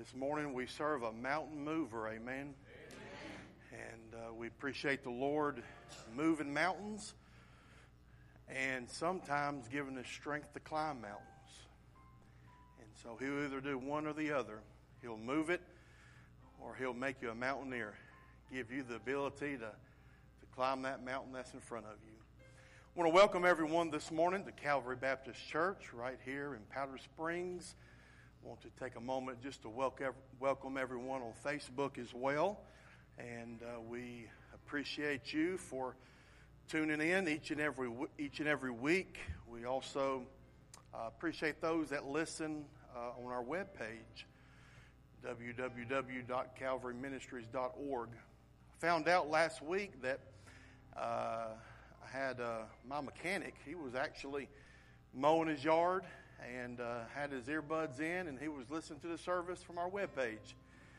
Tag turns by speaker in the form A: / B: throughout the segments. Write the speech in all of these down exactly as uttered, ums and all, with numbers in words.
A: This morning we serve a mountain mover, amen. Amen. And uh, we appreciate the Lord moving mountains and sometimes giving us strength to climb mountains. And so he'll either do one or the other. He'll move it or he'll make you a mountaineer, give you the ability to, to climb that mountain that's in front of you. I want to welcome everyone this morning to Calvary Baptist Church right here in Powder Springs. I want to take a moment just to welcome everyone on Facebook as well. And uh, we appreciate you for tuning in each and every each and every week. We also uh, appreciate those that listen uh, on our webpage, w w w dot calvary ministries dot org. I found out last week that uh, I had uh, my mechanic. He was actually mowing his yard and uh, had his earbuds in, and he was listening to the service from our webpage.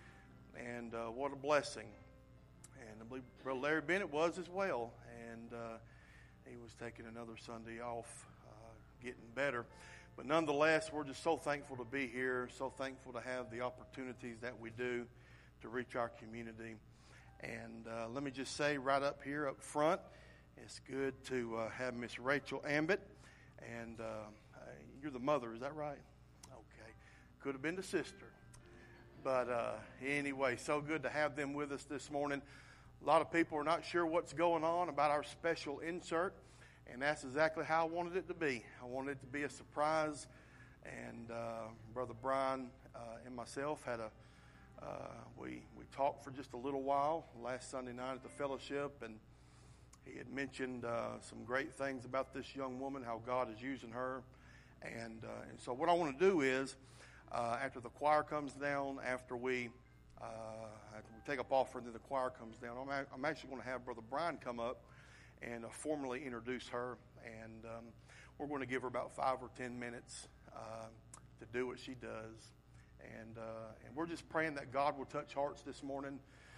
A: And uh, what a blessing. And I believe Brother Larry Bennett was as well. And uh, he was taking another Sunday off, uh, getting better. But nonetheless, we're just so thankful to be here, so thankful to have the opportunities that we do to reach our community. And uh, let me just say right up here, up front, it's good to uh, have Miss Rachel Ambit. And uh, you're the mother, is that right? Okay. Could have been the sister. But uh, anyway, so good to have them with us this morning. A lot of people are not sure what's going on about our special insert, and that's exactly how I wanted it to be. I wanted it to be a surprise, and uh, Brother Brian uh, and myself had a, uh, we, we talked for just a little while last Sunday night at the fellowship, and he had mentioned uh, some great things about this young woman, how God is using her. And, uh, and so what I want to do is, uh, after the choir comes down, after we, uh, after we take up offering, then the choir comes down, I'm, a- I'm actually going to have Brother Brian come up and uh, formally introduce her. And um, we're going to give her about five or ten minutes uh, to do what she does. And, uh, and we're just praying that God will touch hearts this morning.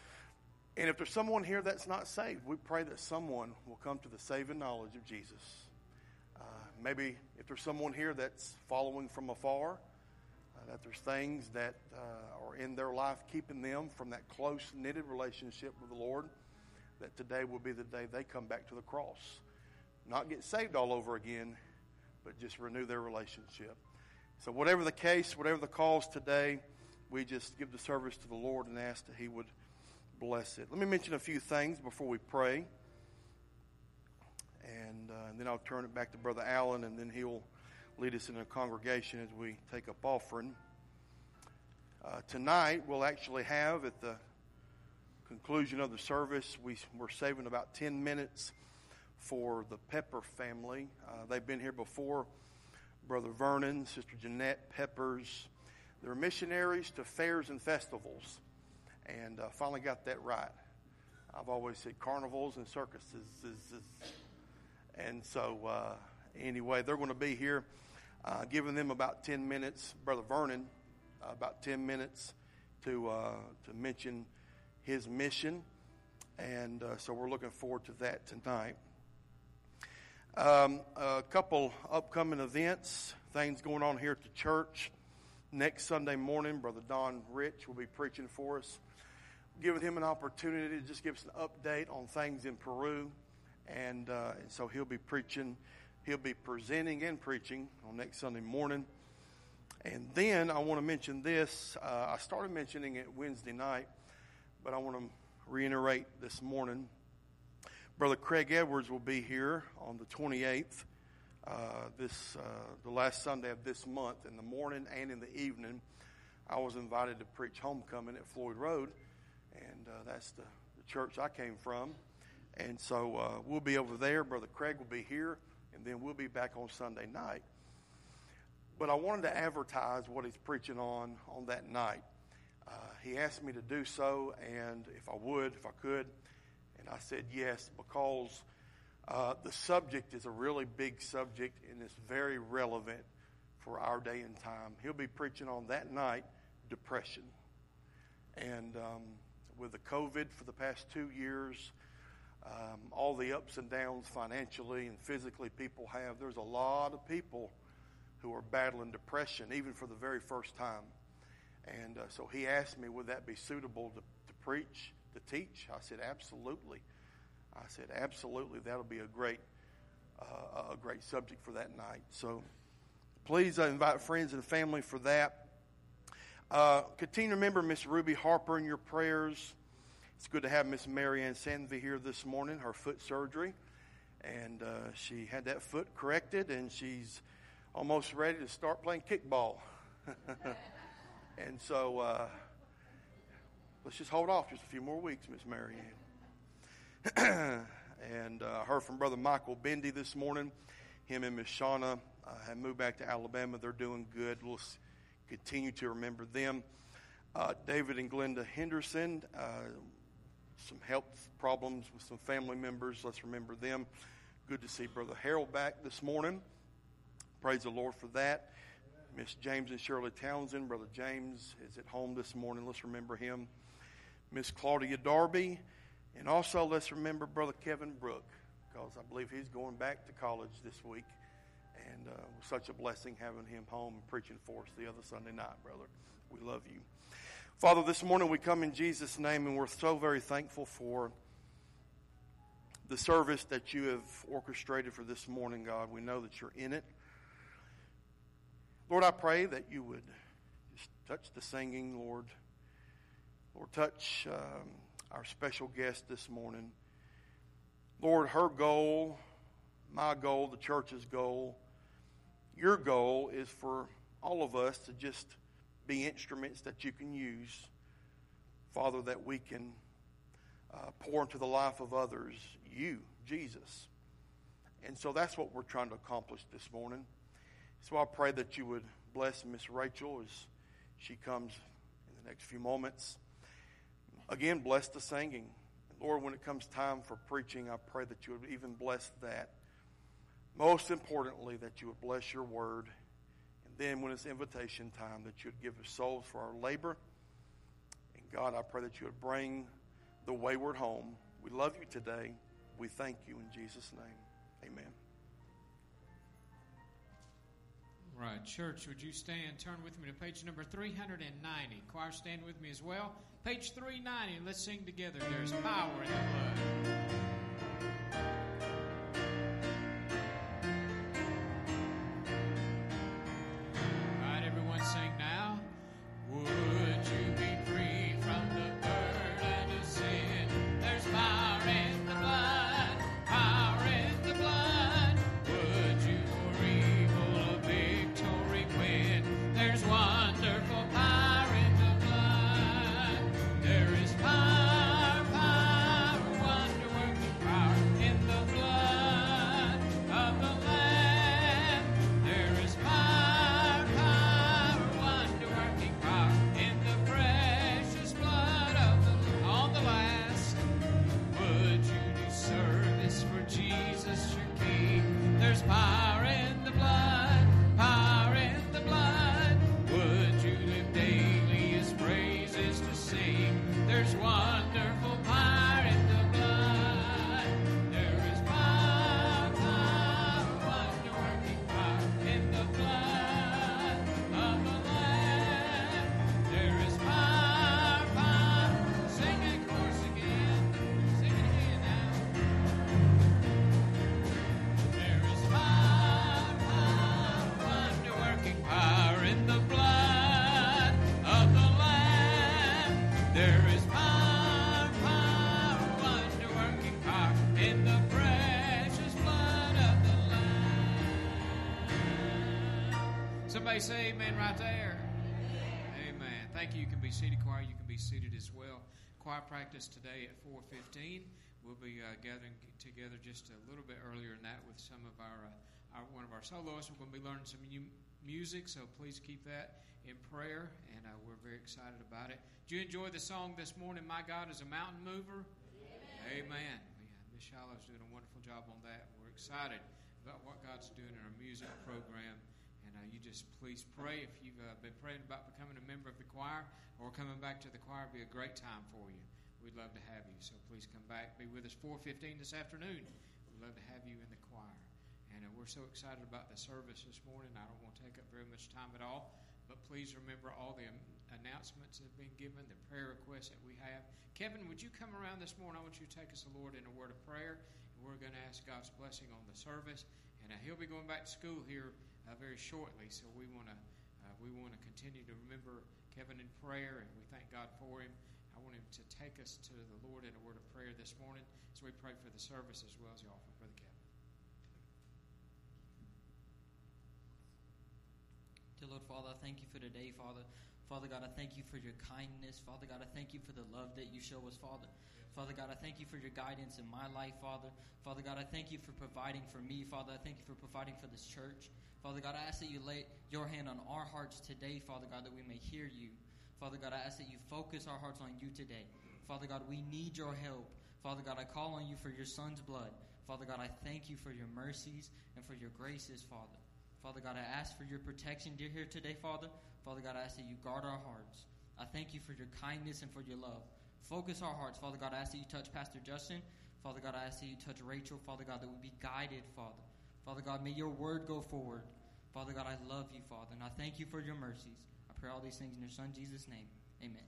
A: And if there's someone here that's not saved, we pray that someone will come to the saving knowledge of Jesus. Uh, maybe if there's someone here that's following from afar, uh, that there's things that uh, are in their life keeping them from that close knitted relationship with the Lord, that today will be the day they come back to the cross. Not get saved all over again, but just renew their relationship. So whatever the case, whatever the cause today, we just give the service to the Lord and ask that He would bless it. Let me mention a few things before we pray. And, uh, and then I'll turn it back to Brother Allen, and then he'll lead us in a congregation as we take up offering. Uh, tonight, we'll actually have, at the conclusion of the service, we, we're saving about ten minutes for the Pepper family. Uh, they've been here before. Brother Vernon, Sister Jeanette Peppers. They're missionaries to fairs and festivals. And uh, finally got that right. I've always said carnivals and circuses. And so, uh, anyway, they're going to be here, uh, giving them about ten minutes. Brother Vernon, uh, about ten minutes to uh, to mention his mission. And uh, so we're looking forward to that tonight. Um, a couple upcoming events, things going on here at the church. Next Sunday morning, Brother Don Rich will be preaching for us, giving him an opportunity to just give us an update on things in Peru. And, uh, and so he'll be preaching, he'll be presenting and preaching on next Sunday morning. And then I want to mention this. Uh, I started mentioning it Wednesday night, but I want to reiterate this morning. Brother Craig Edwards will be here on the twenty-eighth, uh, this uh, the last Sunday of this month, in the morning and in the evening. I was invited to preach homecoming at Floyd Road, and uh, that's the, the church I came from. And so uh, we'll be over there. Brother Craig will be here, and then we'll be back on Sunday night. But I wanted to advertise what he's preaching on on that night. Uh, he asked me to do so, and if I would, if I could, and I said yes, because uh, the subject is a really big subject, and it's very relevant for our day and time. He'll be preaching on that night, depression. And um, with the COVID for the past two years, Um, all the ups and downs financially and physically people have, there's a lot of people who are battling depression, even for the very first time. And uh, so he asked me, would that be suitable to, to preach, to teach? I said, absolutely. I said, absolutely. That'll be a great, uh, a great subject for that night. So please uh, invite friends and family for that. Uh, continue to remember Miss Ruby Harper in your prayers. It's good to have Miss Marianne Sanvey here this morning, her foot surgery. And uh, she had that foot corrected, and she's almost ready to start playing kickball. And so uh, let's just hold off just a few more weeks, Miss Marianne. And I uh, heard from Brother Michael Bendy this morning. Him and Miss Shauna uh, have moved back to Alabama. They're doing good. We'll continue to remember them. Uh, David and Glenda Henderson, uh, some health problems with some family members. Let's remember them. Good to see Brother Harold back this morning. Praise the Lord for that. Miss James and Shirley Townsend. Brother James is at home this morning. Let's remember him. Miss Claudia Darby. And also let's remember Brother Kevin Brook, because I believe he's going back to college this week. And uh, it was such a blessing having him home and preaching for us the other Sunday night, brother. We love you. Father, this morning we come in Jesus' name, and we're so very thankful for the service that you have orchestrated for this morning, God. We know that you're in it. Lord, I pray that you would just touch the singing, Lord. Lord, touch um, our special guest this morning. Lord, her goal, my goal, the church's goal, your goal is for all of us to just be instruments that you can use, Father, that we can uh, pour into the life of others, you, Jesus. And so that's what we're trying to accomplish this morning. So I pray that you would bless Miss Rachel as she comes in the next few moments. Again, bless the singing. Lord, when it comes time for preaching, I pray that you would even bless that. Most importantly, that you would bless your word. And then when it's invitation time, that you would give us souls for our labor. And God, I pray that you would bring the wayward home. We love you today. We thank you in Jesus' name. Amen.
B: Right, church, would you stand? Turn with me to page number three ninety. Choir, stand with me as well. Page three ninety, let's sing together. There's power in the blood. All right, everyone sing now. Would you be free from the burden of sin? There's power in the blood, power in the blood. Would you for evil a victory win? There's wonderful power in the blood. There is power, power, wonder-working power in the blood of the Lamb. There is power, power, wonder-working power in the precious blood of the on the last. Would you do service for Jesus your King? There's power in the blood, power in the blood. Would you live daily his praises to sing? There's wonderful power in the blood. There is power, power, wonder-working power in the blood of the Lamb. There is power, power. Sing that chorus again. Sing it again now. There is power, power, wonder-working power in the blood of the Lamb. There is power, power, wonder-working power in the precious blood of the Lamb. Somebody say amen right there. Amen. Thank you. You can be seated, choir. You can be seated as well. Choir practice today at four fifteen. We'll be uh, gathering together just a little bit earlier than that with some of our, uh, our one of our soloists. We're going to be learning some new music, so please keep that in prayer, and uh, we're very excited about it. Did you enjoy the song this morning, My God is a Mountain Mover? Amen. Amen. Yeah, Miss Shiloh's doing a wonderful job on that. We're excited about what God's doing in our music program. And uh, you just please pray. If you've uh, been praying about becoming a member of the choir or coming back to the choir, it'll be a great time for you. We'd love to have you. So please come back. Be with us four fifteen this afternoon. We'd love to have you in the choir. And uh, we're so excited about the service this morning. I don't want to take up very much time at all. but please remember all the announcements that have been given, the prayer requests that we have. Kevin, would you come around this morning? I want you to take us, the Lord, in a word of prayer. And we're going to ask God's blessing on the service. And uh, he'll be going back to school here uh, very shortly, so we want to uh, we want to continue to remember Kevin in prayer, and we thank God for him. I want him to take us to the Lord in a word of prayer this morning, so we pray for the service as well as the offering. Brother Kevin.
C: Dear Lord, Father, I thank you for today, Father. Father God, I thank you for your kindness. Father God, I thank you for the love that you show us, Father. Father God, I thank you for your guidance in my life, Father. Father God, I thank you for providing for me, Father. I thank you for providing for this church. Father God, I ask that you lay your hand on our hearts today, Father God, that we may hear you. Father God, I ask that you focus our hearts on you today. Father God, we need your help. Father God, I call on you for your son's blood. Father God, I thank you for your mercies and for your graces, Father. Father God, I ask for your protection, dear, here today, Father. Father God, I ask that you guard our hearts. I thank you for your kindness and for your love. Focus our hearts. Father God, I ask that you touch Pastor Justin. Father God, I ask that you touch Rachel. Father God, that we be guided, Father. Father God, may your word go forward. Father God, I love you, Father, and I thank you for your mercies. I pray all these things in your Son, Jesus' name. Amen.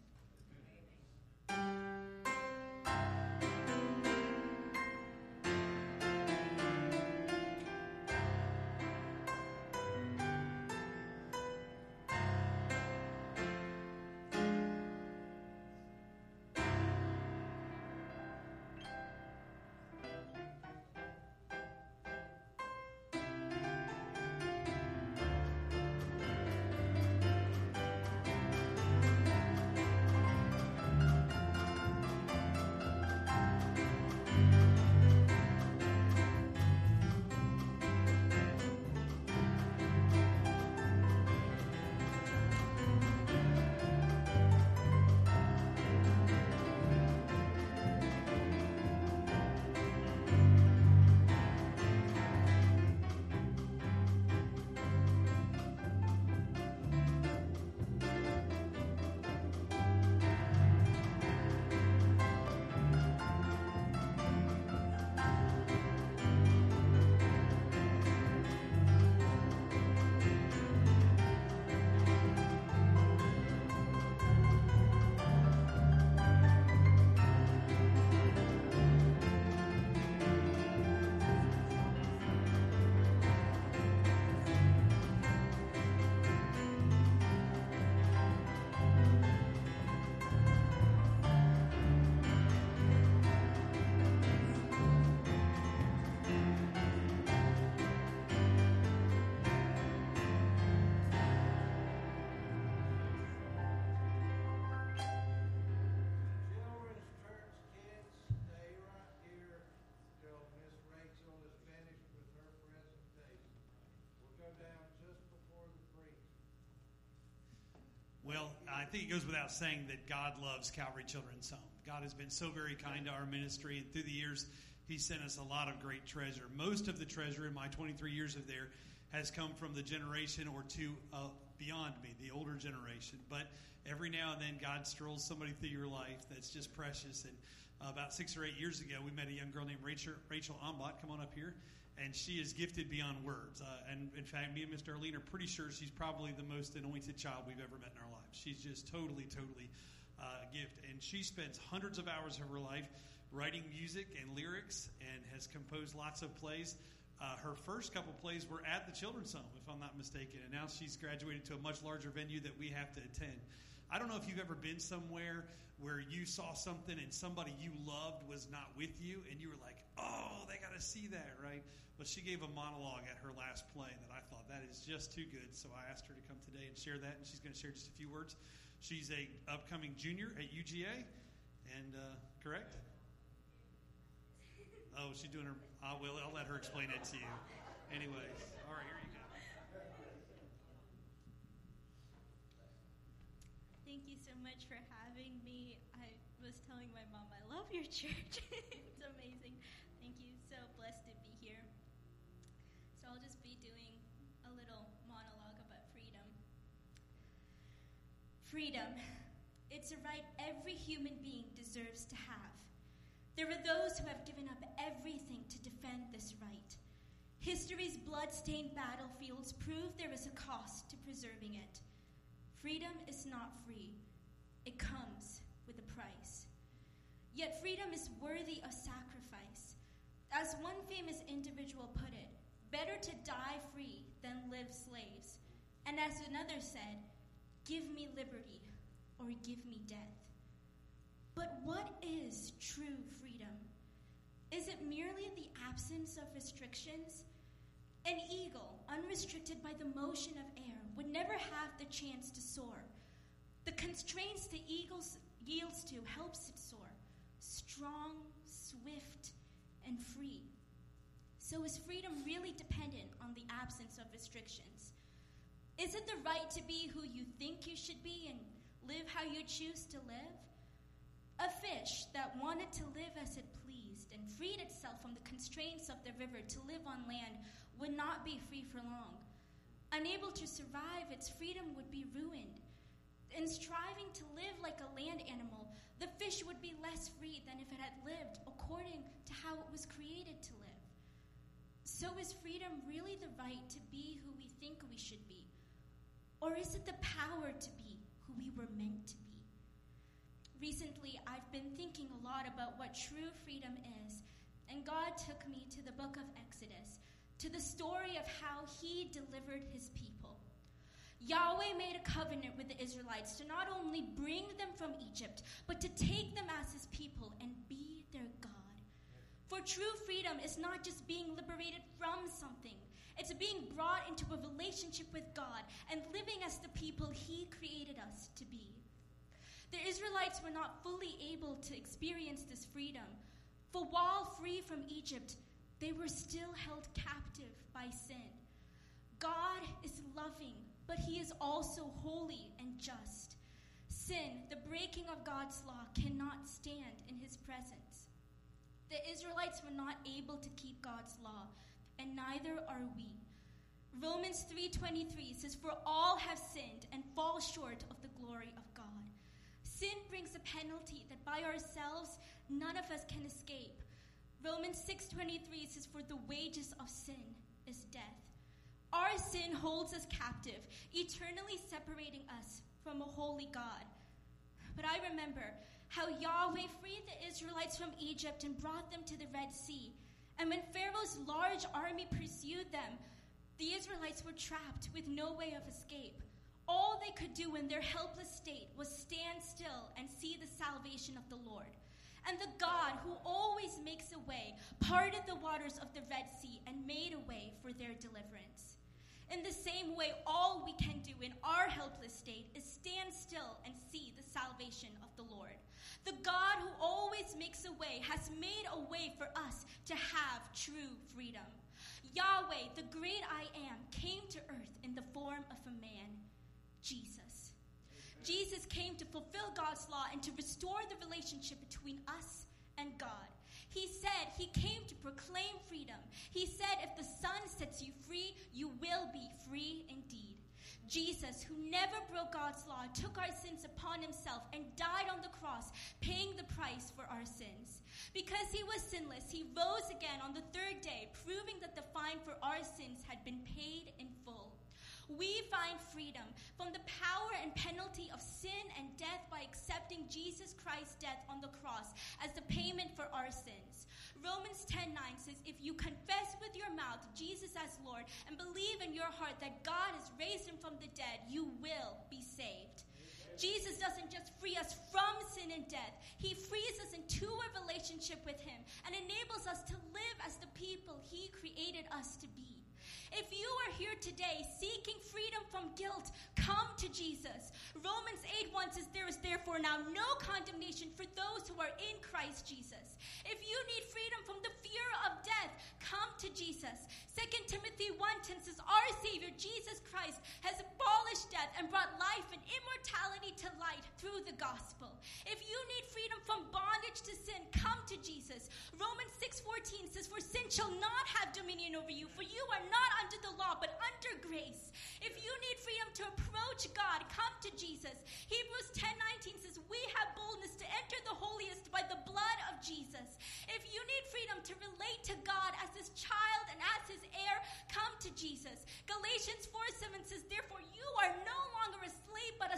D: Well, I think it goes without saying that God loves Calvary Children's Home. God has been so very kind to our ministry, and through the years, He sent us a lot of great treasure. Most of the treasure in my twenty-three years of there has come from the generation or two uh, beyond me, the older generation. But every now and then, God strolls somebody through your life that's just precious. And uh, about six or eight years ago, we met a young girl named Rachel, Rachel Ombot. Come on up here. And she is gifted beyond words. Uh, and in fact, me and Mister Arlene are pretty sure she's probably the most anointed child we've ever met in our lives. She's just totally, totally uh, a gift. And she spends hundreds of hours of her life writing music and lyrics and has composed lots of plays. Uh, her first couple plays were at the Children's Home, if I'm not mistaken. And now she's graduated to a much larger venue that we have to attend. I don't know if you've ever been somewhere where you saw something and somebody you loved was not with you, and you were like, oh, they got to see that, right? But she gave a monologue at her last play that I thought, that is just too good. So I asked her to come today and share that, and she's going to share just a few words. She's a upcoming junior at U G A, and uh, correct? Oh, she's doing her, I will, I'll let her explain it to you. Anyways, all right, here you go.
E: Thank you so much for having me. I was telling my mom, I love your church. It's amazing. Thank you. So blessed to be here. So I'll just be doing a little monologue about freedom. Freedom. It's a right every human being deserves to have. There are those who have given up everything to defend this right. History's blood-stained battlefields prove there is a cost to preserving it. freedom is not free. It comes with a price. Yet freedom is worthy of sacrifice. As one famous individual put it, better to die free than live slaves. And as another said, give me liberty or give me death. But what is true freedom? Is it merely the absence of restrictions? An eagle, unrestricted by the motion of air, would never have the chance to soar. The constraints the eagle yields to helps it soar, strong, swift, and free. So is freedom really dependent on the absence of restrictions? Is it the right to be who you think you should be and live how you choose to live? A fish that wanted to live as it pleased and freed itself from the constraints of the river to live on land would not be free for long. Unable to survive, its freedom would be ruined. In striving to live like a land animal, the fish would be less free than if it had lived according to how it was created to live. So is freedom really the right to be who we think we should be? Or is it the power to be who we were meant to be? Recently, I've been thinking a lot about what true freedom is, and God took me to the book of Exodus, to the story of how he delivered his people. Yahweh made a covenant with the Israelites to not only bring them from Egypt, but to take them as his people and be their God. For true freedom is not just being liberated from something. It's being brought into a relationship with God and living as the people he created us to be. The Israelites were not fully able to experience this freedom, for while free from Egypt, they were still held captive by sin. God is loving, but he is also holy and just. Sin, the breaking of God's law, cannot stand in his presence. The Israelites were not able to keep God's law, and neither are we. Romans three twenty-three says, "For all have sinned and fall short of the glory of God." Sin brings a penalty that by ourselves none of us can escape. Romans six twenty-three says, "For the wages of sin is death." Our sin holds us captive, eternally separating us from a holy God. But I remember how Yahweh freed the Israelites from Egypt and brought them to the Red Sea. And when Pharaoh's large army pursued them, the Israelites were trapped with no way of escape. All they could do in their helpless state was stand still and see the salvation of the Lord. And the God who always makes a way parted the waters of the Red Sea and made a way for their deliverance. In the same way, all we can do in our helpless state is stand still and see the salvation of the Lord. The God who always makes a way has made a way for us to have true freedom. Yahweh, the great I am, came to earth in the form of a man, Jesus. Jesus came to fulfill God's law and to restore the relationship between us and God. He said he came to proclaim freedom. He said if the Son sets you free, you will be free indeed. Jesus, who never broke God's law, took our sins upon himself and died on the cross, paying the price for our sins. Because he was sinless, he rose again on the third day, proving that the fine for our sins had been paid in full. We find freedom from the power and penalty of sin and death by accepting Jesus Christ's death on the cross as the payment for our sins. Romans ten nine says, "If you confess with your mouth Jesus as Lord and believe in your heart that God has raised him from the dead, you will be saved." Jesus doesn't just free us from sin and death. He frees us into a relationship with him and enables us to live as the people he created us to be. If you are here today seeking freedom from guilt, come to Jesus. Romans eight one says, "There is therefore now no condemnation for those who are in Christ Jesus." If you need freedom from the fear of death, come to Jesus. Second Timothy one ten says, "Our Savior, Jesus Christ, has abolished death and brought life and immortality to light through the gospel." If you need freedom from bondage to sin, come to Jesus. Romans six fourteen says, "For sin shall not have dominion over you, for you are not under the law, but under grace." If you need freedom to approach God, come to Jesus. Hebrews ten nineteen says, "We have boldness to enter the holiest by the blood of Jesus." If you need freedom to relate to God as his child and as his heir, come to Jesus. Galatians four seven says, "Therefore you are no longer a slave, but a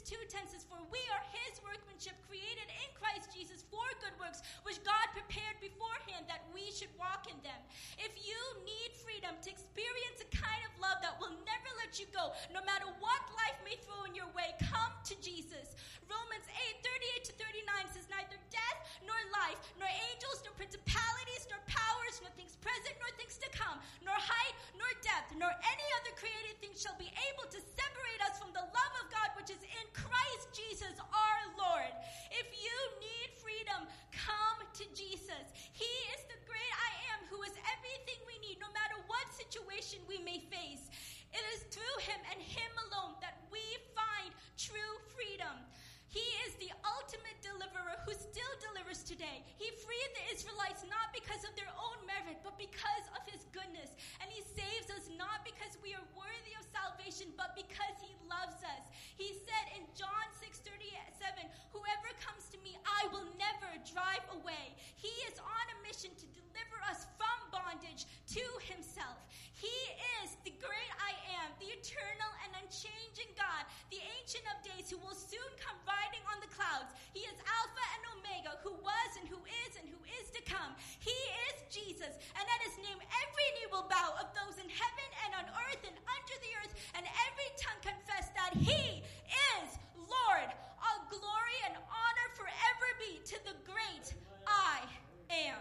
E: two ten says, for we are his workmanship, created in Christ Jesus for good works, which God prepared beforehand that we should walk in them. If you need freedom to experience a kind of love that will never let you go, no matter what life may throw in your way, come to Jesus. Romans eight thirty-eight to thirty-nine says, neither death nor life, nor angels, nor principalities, nor powers, nor things present, nor things to come, nor height, nor depth, nor any other created thing shall be able to separate us from the love of God which is in Christ Jesus our Lord. If you need freedom, come to Jesus. He is the great I am, who is everything we need, no matter what situation we may face. It is through him and him alone that we find true freedom. He is the ultimate deliverer who still delivers today. He freed the Israelites not because of their own merit, but because of his goodness. And he saves us not because we are worthy of salvation, but because he loves us. He said in John six thirty-seven, whoever comes to me, I will never drive away. He is on a mission to deliver us from bondage to himself. He is the great I am, the eternal and unchanging God, the Ancient of Days, who will soon come riding on the clouds. He is Alpha and Omega, who was and who is and who is to come. He is Jesus, and at his name every knee will bow, of those in heaven and on earth and under the earth, and every tongue confess that he is Lord. All glory and honor forever be to the great I am.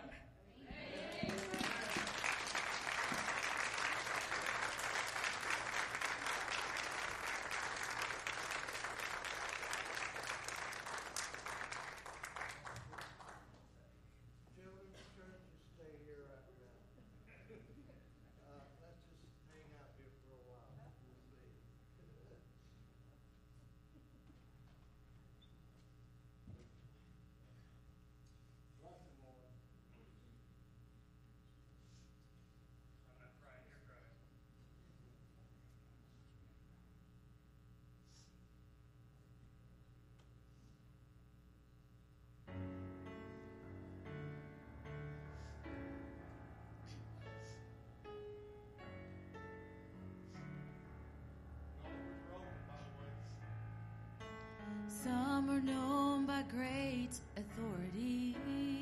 F: Some are known by great authority,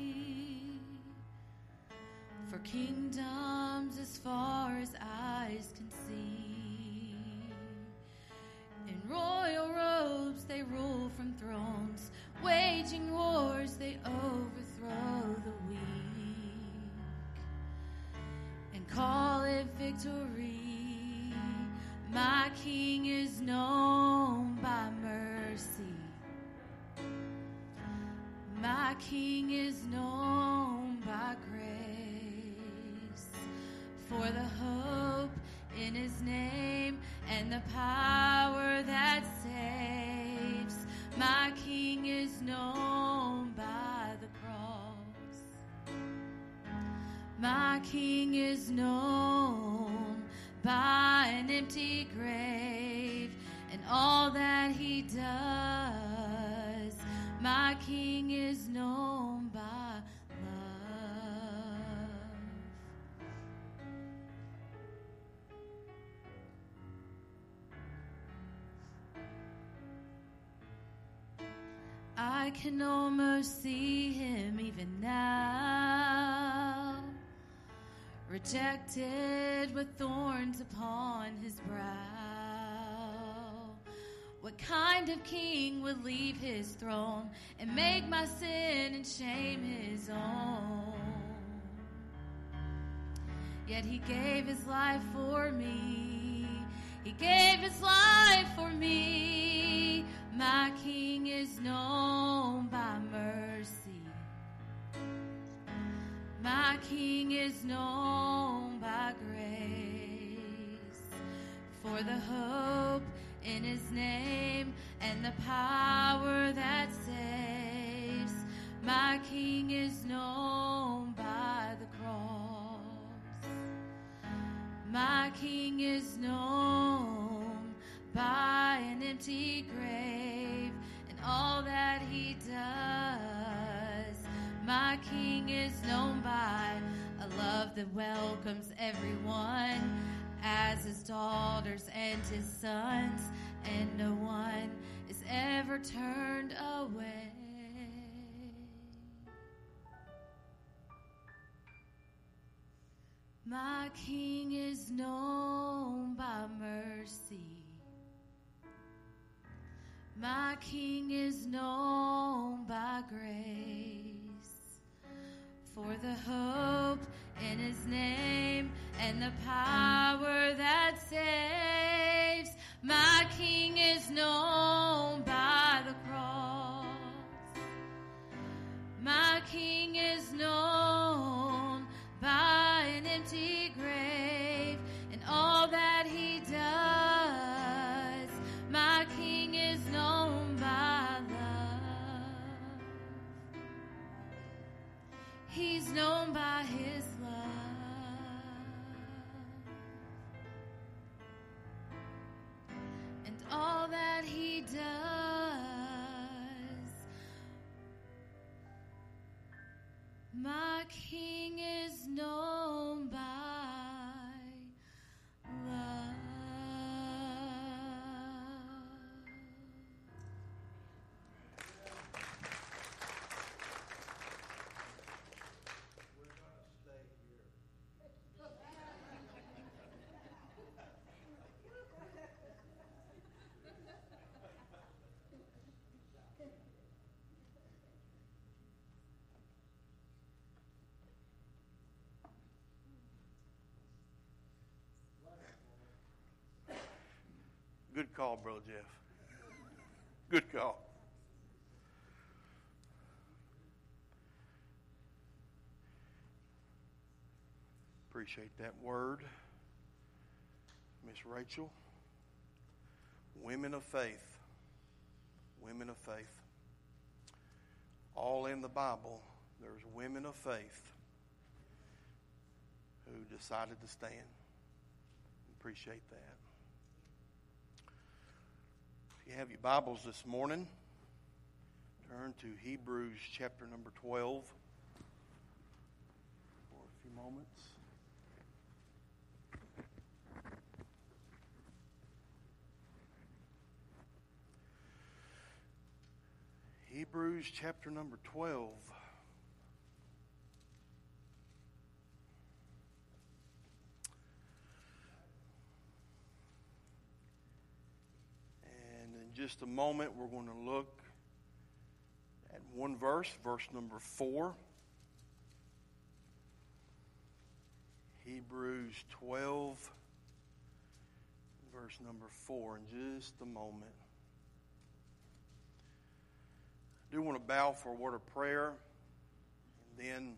F: for kingdoms as far as eyes can see. In royal robes they rule from thrones, waging wars they overthrow the weak, and call it victory. My King is known by mercy. My King is known by grace, for the hope in his name and the power that saves. My King is known by the cross. My King is known by an empty grave and all that he does. My King is known by love. I can almost see him even now, rejected with thorns upon his brow. What kind of king would leave his throne and make my sin and shame his own? Yet he gave his life for me. He gave his life for me. My King is known by mercy. My King is known by grace, for the hope in his name and the power that saves. My King is known by the cross. My King is known by an empty grave and all that he does. My King is known by a love that welcomes everyone as his daughters and his sons, and no one is ever turned away. My King is known by mercy. My King is known by grace. For the hope in his name and the power that saves. My King is known by the cross. My King is known by an empty grave and all that he does. My King is known by love. He's known by his love. And all that he does. My King is known by love.
A: Good call, Brother Jeff. Good call. Appreciate that word, Miss Rachel. Women of faith. Women of faith. All in the Bible, there's women of faith who decided to stand. Appreciate that. If you have your Bibles this morning, turn to Hebrews chapter number twelve for a few moments. Hebrews chapter number twelve. Just a moment, we're going to look at one verse, verse number four. Hebrews twelve, verse number four, in just a moment. I do want to bow for a word of prayer, and then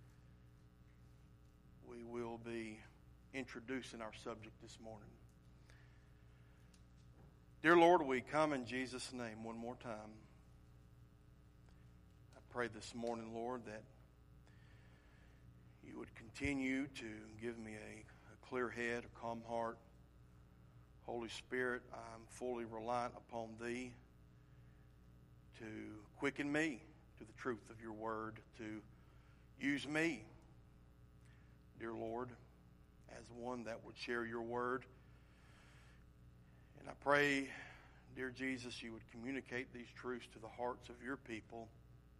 A: we will be introducing our subject this morning. Dear Lord, we come in Jesus' name one more time. I pray this morning, Lord, that you would continue to give me a, a clear head, a calm heart. Holy Spirit, I'm fully reliant upon Thee to quicken me to the truth of your word, to use me, dear Lord, as one that would share your word. And I pray, dear Jesus, you would communicate these truths to the hearts of your people.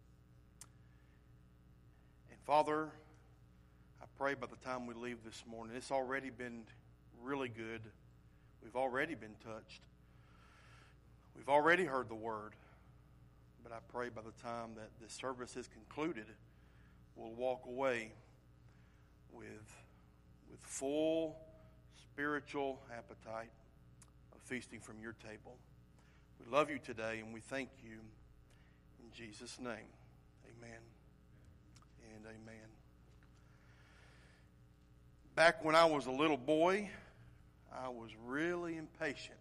A: And Father, I pray by the time we leave this morning, it's already been really good. We've already been touched. We've already heard the word. But I pray by the time that this service is concluded, we'll walk away with, with full spiritual appetite of feasting from your table. We love you today, and we thank you in Jesus' name. Amen and amen. Back when I was a little boy, I was really impatient.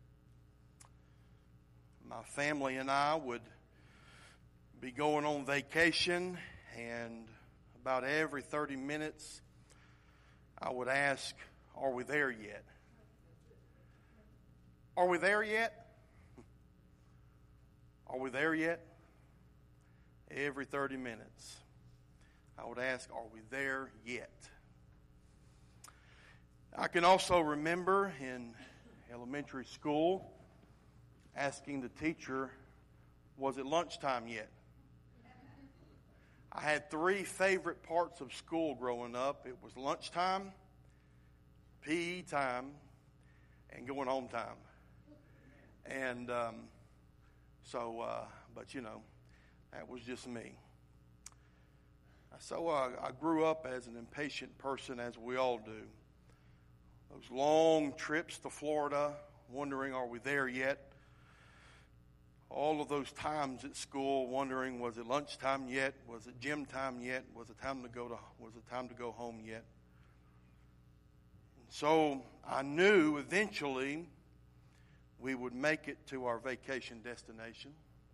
A: My family and I would be going on vacation, and about every thirty minutes, I would ask, are we there yet? Are we there yet? Are we there yet? Every thirty minutes, I would ask, are we there yet? I can also remember in elementary school, asking the teacher, was it lunchtime yet? I had three favorite parts of school growing up. It was lunchtime, P E time, and going home time. And um, so, uh, but you know, that was just me. So uh, I grew up as an impatient person, as we all do. Those long trips to Florida, wondering, are we there yet? All of those times at school, wondering, was it lunchtime yet? Was it gym time yet? Was it time to go to? Was it time to go home yet? And so I knew eventually we would make it to our vacation destination.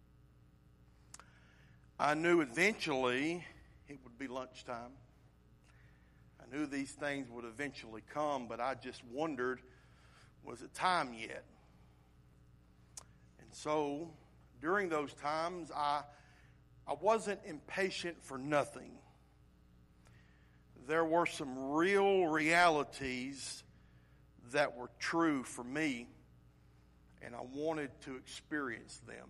A: I knew eventually it would be lunchtime. I knew these things would eventually come, but I just wondered, was it time yet? And so during those times, I I wasn't impatient for nothing. There were some real realities that were true for me, and I wanted to experience them.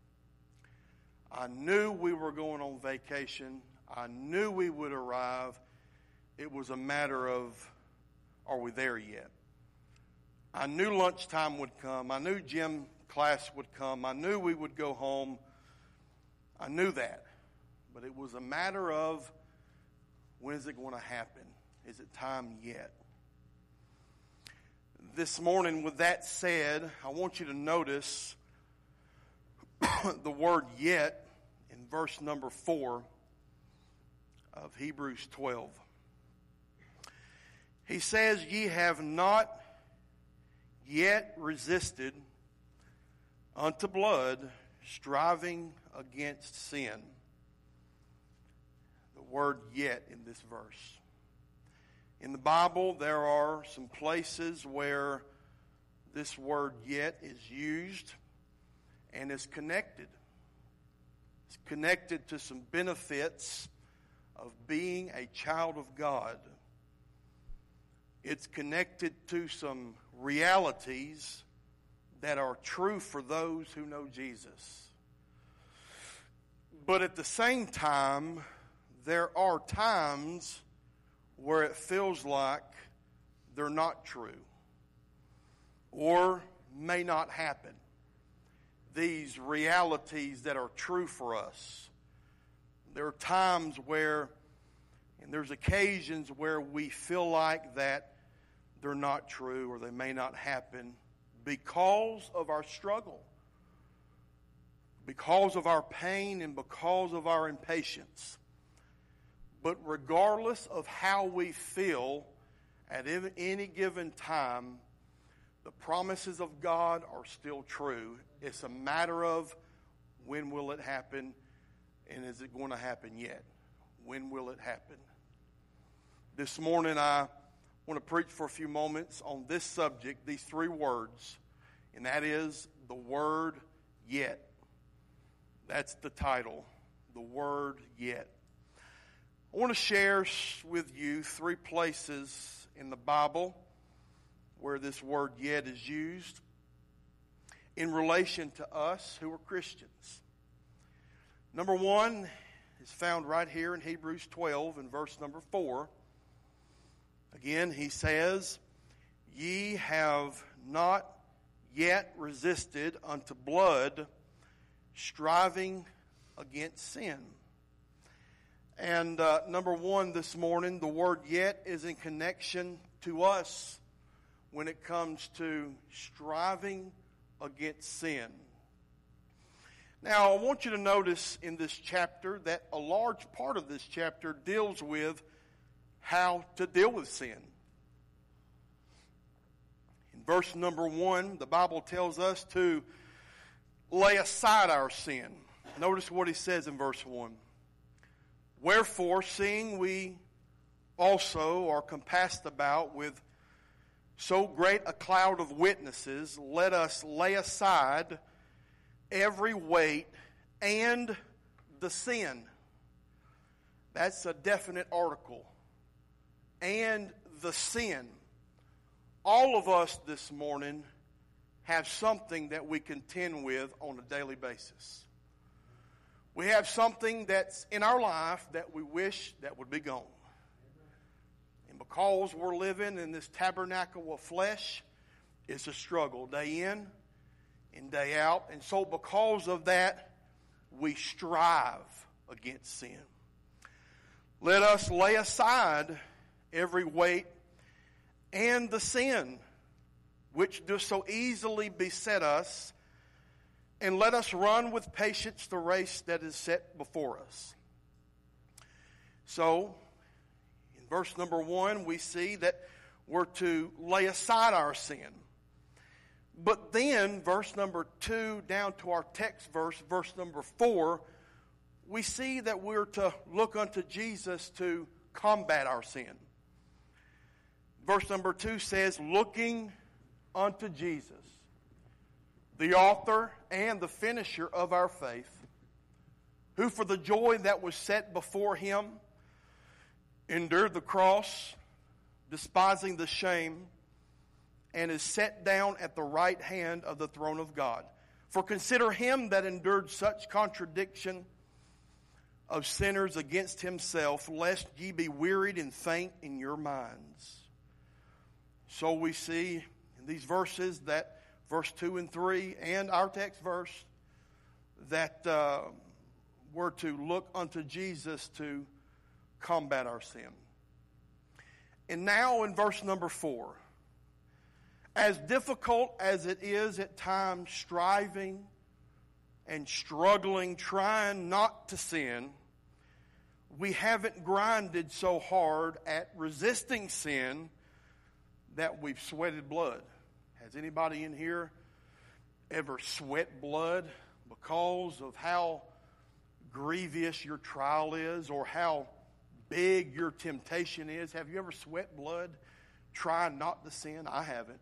A: I knew we were going on vacation. I knew we would arrive. It was a matter of, are we there yet? I knew lunchtime would come. I knew gym class would come. I knew we would go home. I knew that. But it was a matter of, when is it going to happen? Is it time yet? This morning, with that said, I want you to notice the word yet in verse number four of Hebrews twelve. He says, ye have not yet resisted unto blood, striving against sin. The word yet in this verse. In the Bible, there are some places where this word yet is used and is connected. It's connected to some benefits of being a child of God. It's connected to some realities that are true for those who know Jesus. But at the same time, there are times where it feels like they're not true or may not happen. These realities that are true for us. There are times where, and there's occasions where we feel like that they're not true or they may not happen because of our struggle, because of our pain, and because of our impatience. But regardless of how we feel at any given time, the promises of God are still true. It's a matter of, when will it happen, and is it going to happen yet? When will it happen? This morning I want to preach for a few moments on this subject, these three words, and that is the word yet. That's the title, the word yet. I want to share with you three places in the Bible where this word yet is used in relation to us who are Christians. Number one is found right here in Hebrews twelve in verse number four. Again, he says, ye have not yet resisted unto blood, striving against sin. And uh, number one this morning, the word yet is in connection to us when it comes to striving against sin. Now, I want you to notice in this chapter that a large part of this chapter deals with how to deal with sin. In verse number one, the Bible tells us to lay aside our sin. Notice what he says in verse one. Wherefore, seeing we also are compassed about with so great a cloud of witnesses, let us lay aside every weight and the sin. That's a definite article. And the sin. All of us this morning have something that we contend with on a daily basis. We have something that's in our life that we wish that would be gone. And because we're living in this tabernacle of flesh, it's a struggle day in and day out. And so because of that, we strive against sin. Let us lay aside every weight and the sin which does so easily beset us, and let us run with patience the race that is set before us. So, in verse number one, we see that we're to lay aside our sin. But then, verse number two, down to our text verse, verse number four, we see that we're to look unto Jesus to combat our sin. Verse number two says, looking unto Jesus, the author and the finisher of our faith, who for the joy that was set before him endured the cross, despising the shame, and is set down at the right hand of the throne of God. For consider him that endured such contradiction of sinners against himself, lest ye be wearied and faint in your minds. So we see in these verses that verse two and three and our text verse that uh, we're to look unto Jesus to combat our sin. And now in verse number four, as difficult as it is at times striving and struggling, trying not to sin, we haven't grinded so hard at resisting sin that we've sweated blood. Has anybody in here ever sweat blood because of how grievous your trial is or how big your temptation is? Have you ever sweat blood trying not to sin? I haven't.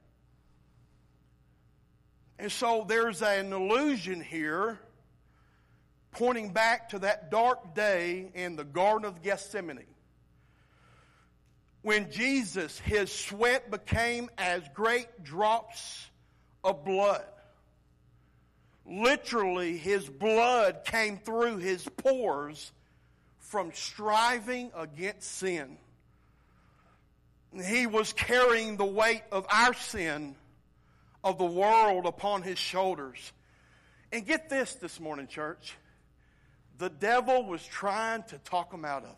A: And so there's an allusion here pointing back to that dark day in the Garden of Gethsemane, when Jesus, his sweat became as great drops of blood. Literally, his blood came through his pores from striving against sin. He was carrying the weight of our sin, of the world, upon his shoulders. And get this this morning, church. The devil was trying to talk him out of it.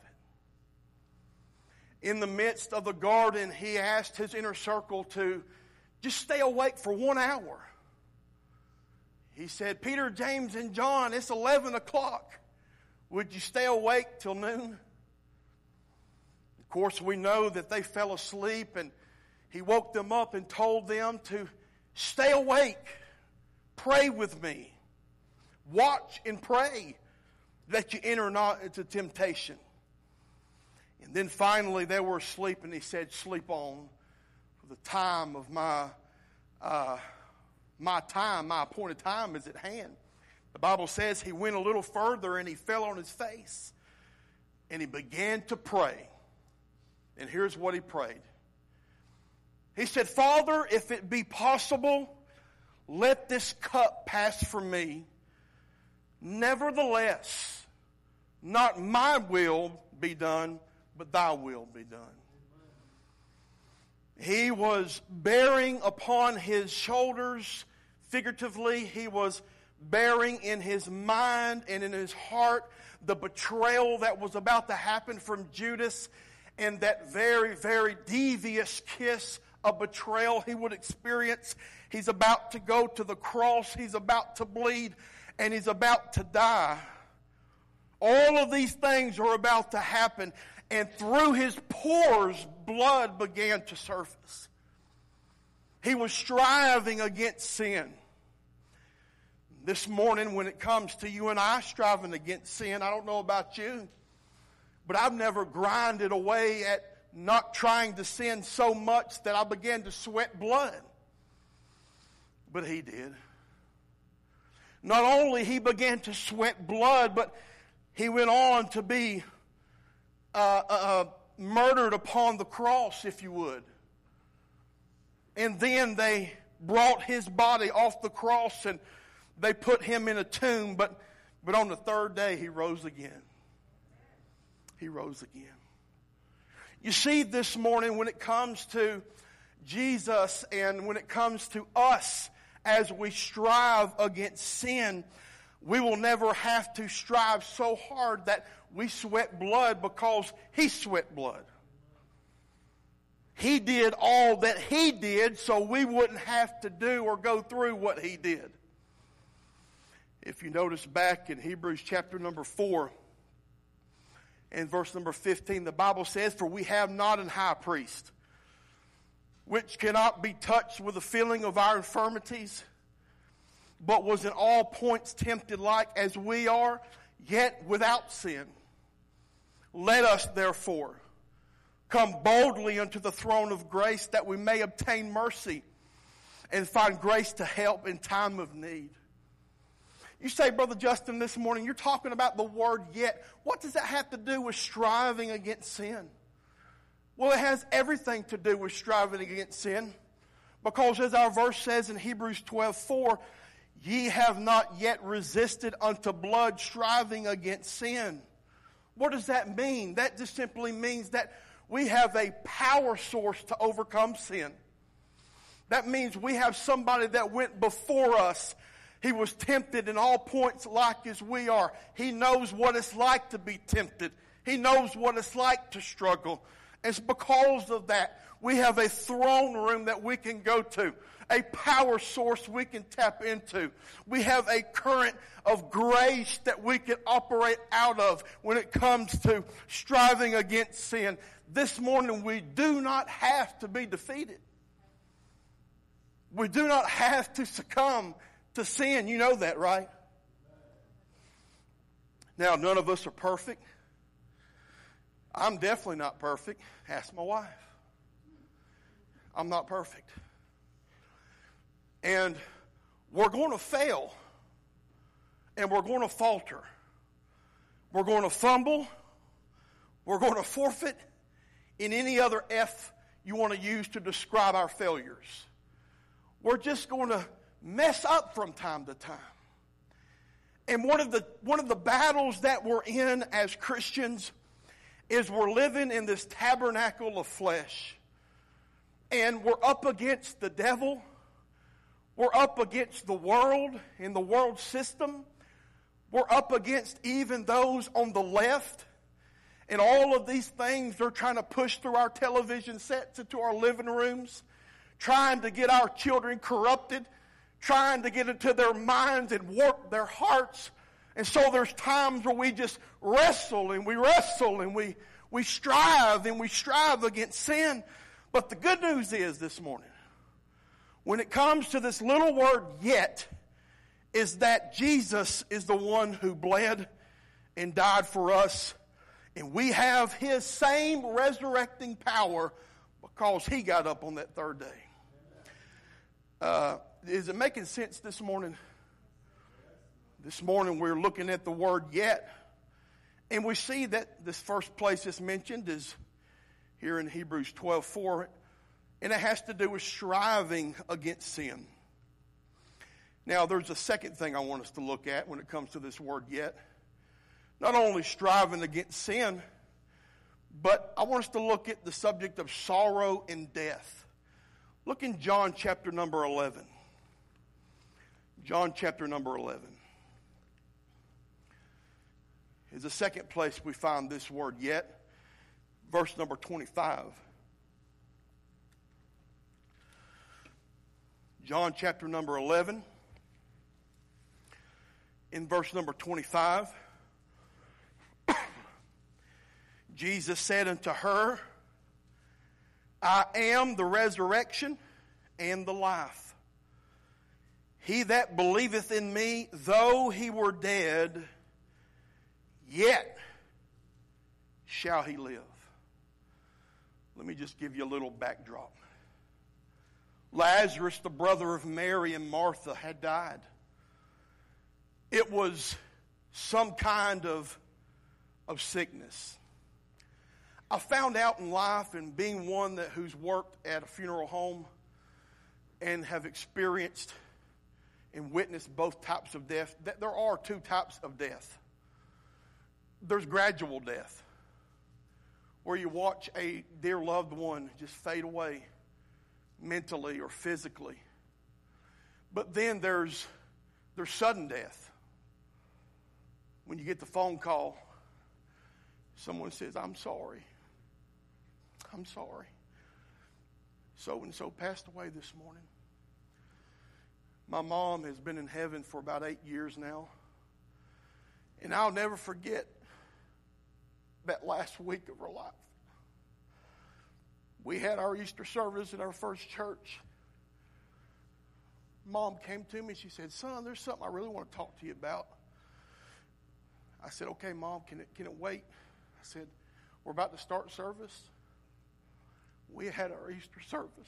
A: In the midst of the garden, he asked his inner circle to just stay awake for one hour. He said, Peter, James, and John, it's eleven o'clock. Would you stay awake till noon? Of course, we know that they fell asleep, and he woke them up and told them to stay awake. Pray with me. Watch and pray that you enter not into temptation. And then finally they were asleep, and he said, sleep on, for the time of my uh, my time, my appointed time is at hand. The Bible says he went a little further and he fell on his face and he began to pray. And here's what he prayed. He said, Father, if it be possible, let this cup pass from me. Nevertheless, not my will be done, but thy will be done. He was bearing upon his shoulders, figuratively, he was bearing in his mind and in his heart the betrayal that was about to happen from Judas, and that very, very devious kiss of betrayal he would experience. He's about to go to the cross, he's about to bleed, and he's about to die. All of these things are about to happen. And through his pores, blood began to surface. He was striving against sin. This morning, when it comes to you and I striving against sin, I don't know about you, but I've never grinded away at not trying to sin so much that I began to sweat blood. But he did. Not only he began to sweat blood, but he went on to be Uh, uh, murdered upon the cross, if you would. And then they brought his body off the cross and they put him in a tomb, but, but on the third day he rose again. He rose again. You see, this morning when it comes to Jesus and when it comes to us as we strive against sin, we will never have to strive so hard that we sweat blood because he sweat blood. He did all that he did so we wouldn't have to do or go through what he did. If you notice back in Hebrews chapter number four and verse number fifteen, the Bible says, "For we have not an high priest, which cannot be touched with the feeling of our infirmities, but was in all points tempted like as we are, yet without sin. Let us therefore come boldly unto the throne of grace, that we may obtain mercy and find grace to help in time of need." You say, Brother Justin, this morning, you're talking about the word yet. What does that have to do with striving against sin? Well, it has everything to do with striving against sin. Because as our verse says in Hebrews twelve four, "Ye have not yet resisted unto blood, striving against sin." What does that mean? That just simply means that we have a power source to overcome sin. That means we have somebody that went before us. He was tempted in all points like as we are. He knows what it's like to be tempted. He knows what it's like to struggle. It's because of that we have a throne room that we can go to, a power source we can tap into. We have a current of grace that we can operate out of when it comes to striving against sin. This morning, we do not have to be defeated. We do not have to succumb to sin. You know that, right? Now, none of us are perfect. I'm definitely not perfect. Ask my wife. I'm not perfect. And we're going to fail. And we're going to falter. We're going to fumble. We're going to forfeit. In any other F you want to use to describe our failures. We're just going to mess up from time to time. And one of the one of the battles that we're in as Christians is we're living in this tabernacle of flesh. And we're up against the devil. We're up against the world and the world system. We're up against even those on the left. And all of these things they're trying to push through our television sets into our living rooms, trying to get our children corrupted, trying to get into their minds and warp their hearts. And so there's times where we just wrestle and we wrestle and we, we strive and we strive against sin. But the good news is this morning, when it comes to this little word yet, is that Jesus is the one who bled and died for us. And we have his same resurrecting power because he got up on that third day. Uh, is it making sense this morning? This morning we're looking at the word yet. And we see that this first place it's mentioned is here in Hebrews twelve four. And it has to do with striving against sin. Now there's a second thing I want us to look at when it comes to this word yet. Not only striving against sin, but I want us to look at the subject of sorrow and death. Look in John chapter number eleven. John chapter number eleven is the second place we find this word yet. Verse number twenty-five. John chapter number eleven. In verse number twenty-five. Jesus said unto her, I am the resurrection and the life. He that believeth in me, though he were dead, yet shall he live. Let me just give you a little backdrop. Lazarus, the brother of Mary and Martha, had died. It was some kind of, of sickness. I found out in life, and being one that who's worked at a funeral home, and have experienced and witnessed both types of death. There are two types of death. There's gradual death, where you watch a dear loved one just fade away mentally or physically. But then there's there's sudden death. When you get the phone call, someone says, "I'm sorry. I'm sorry. So-and-so passed away this morning." My mom has been in heaven for about eight years now. And I'll never forget that last week of her life. We had our Easter service at our first church. Mom came to me and she said, "Son, there's something I really want to talk to you about." I said, "Okay, Mom, can it, can it wait?" I said, "We're about to start service." We had our Easter service.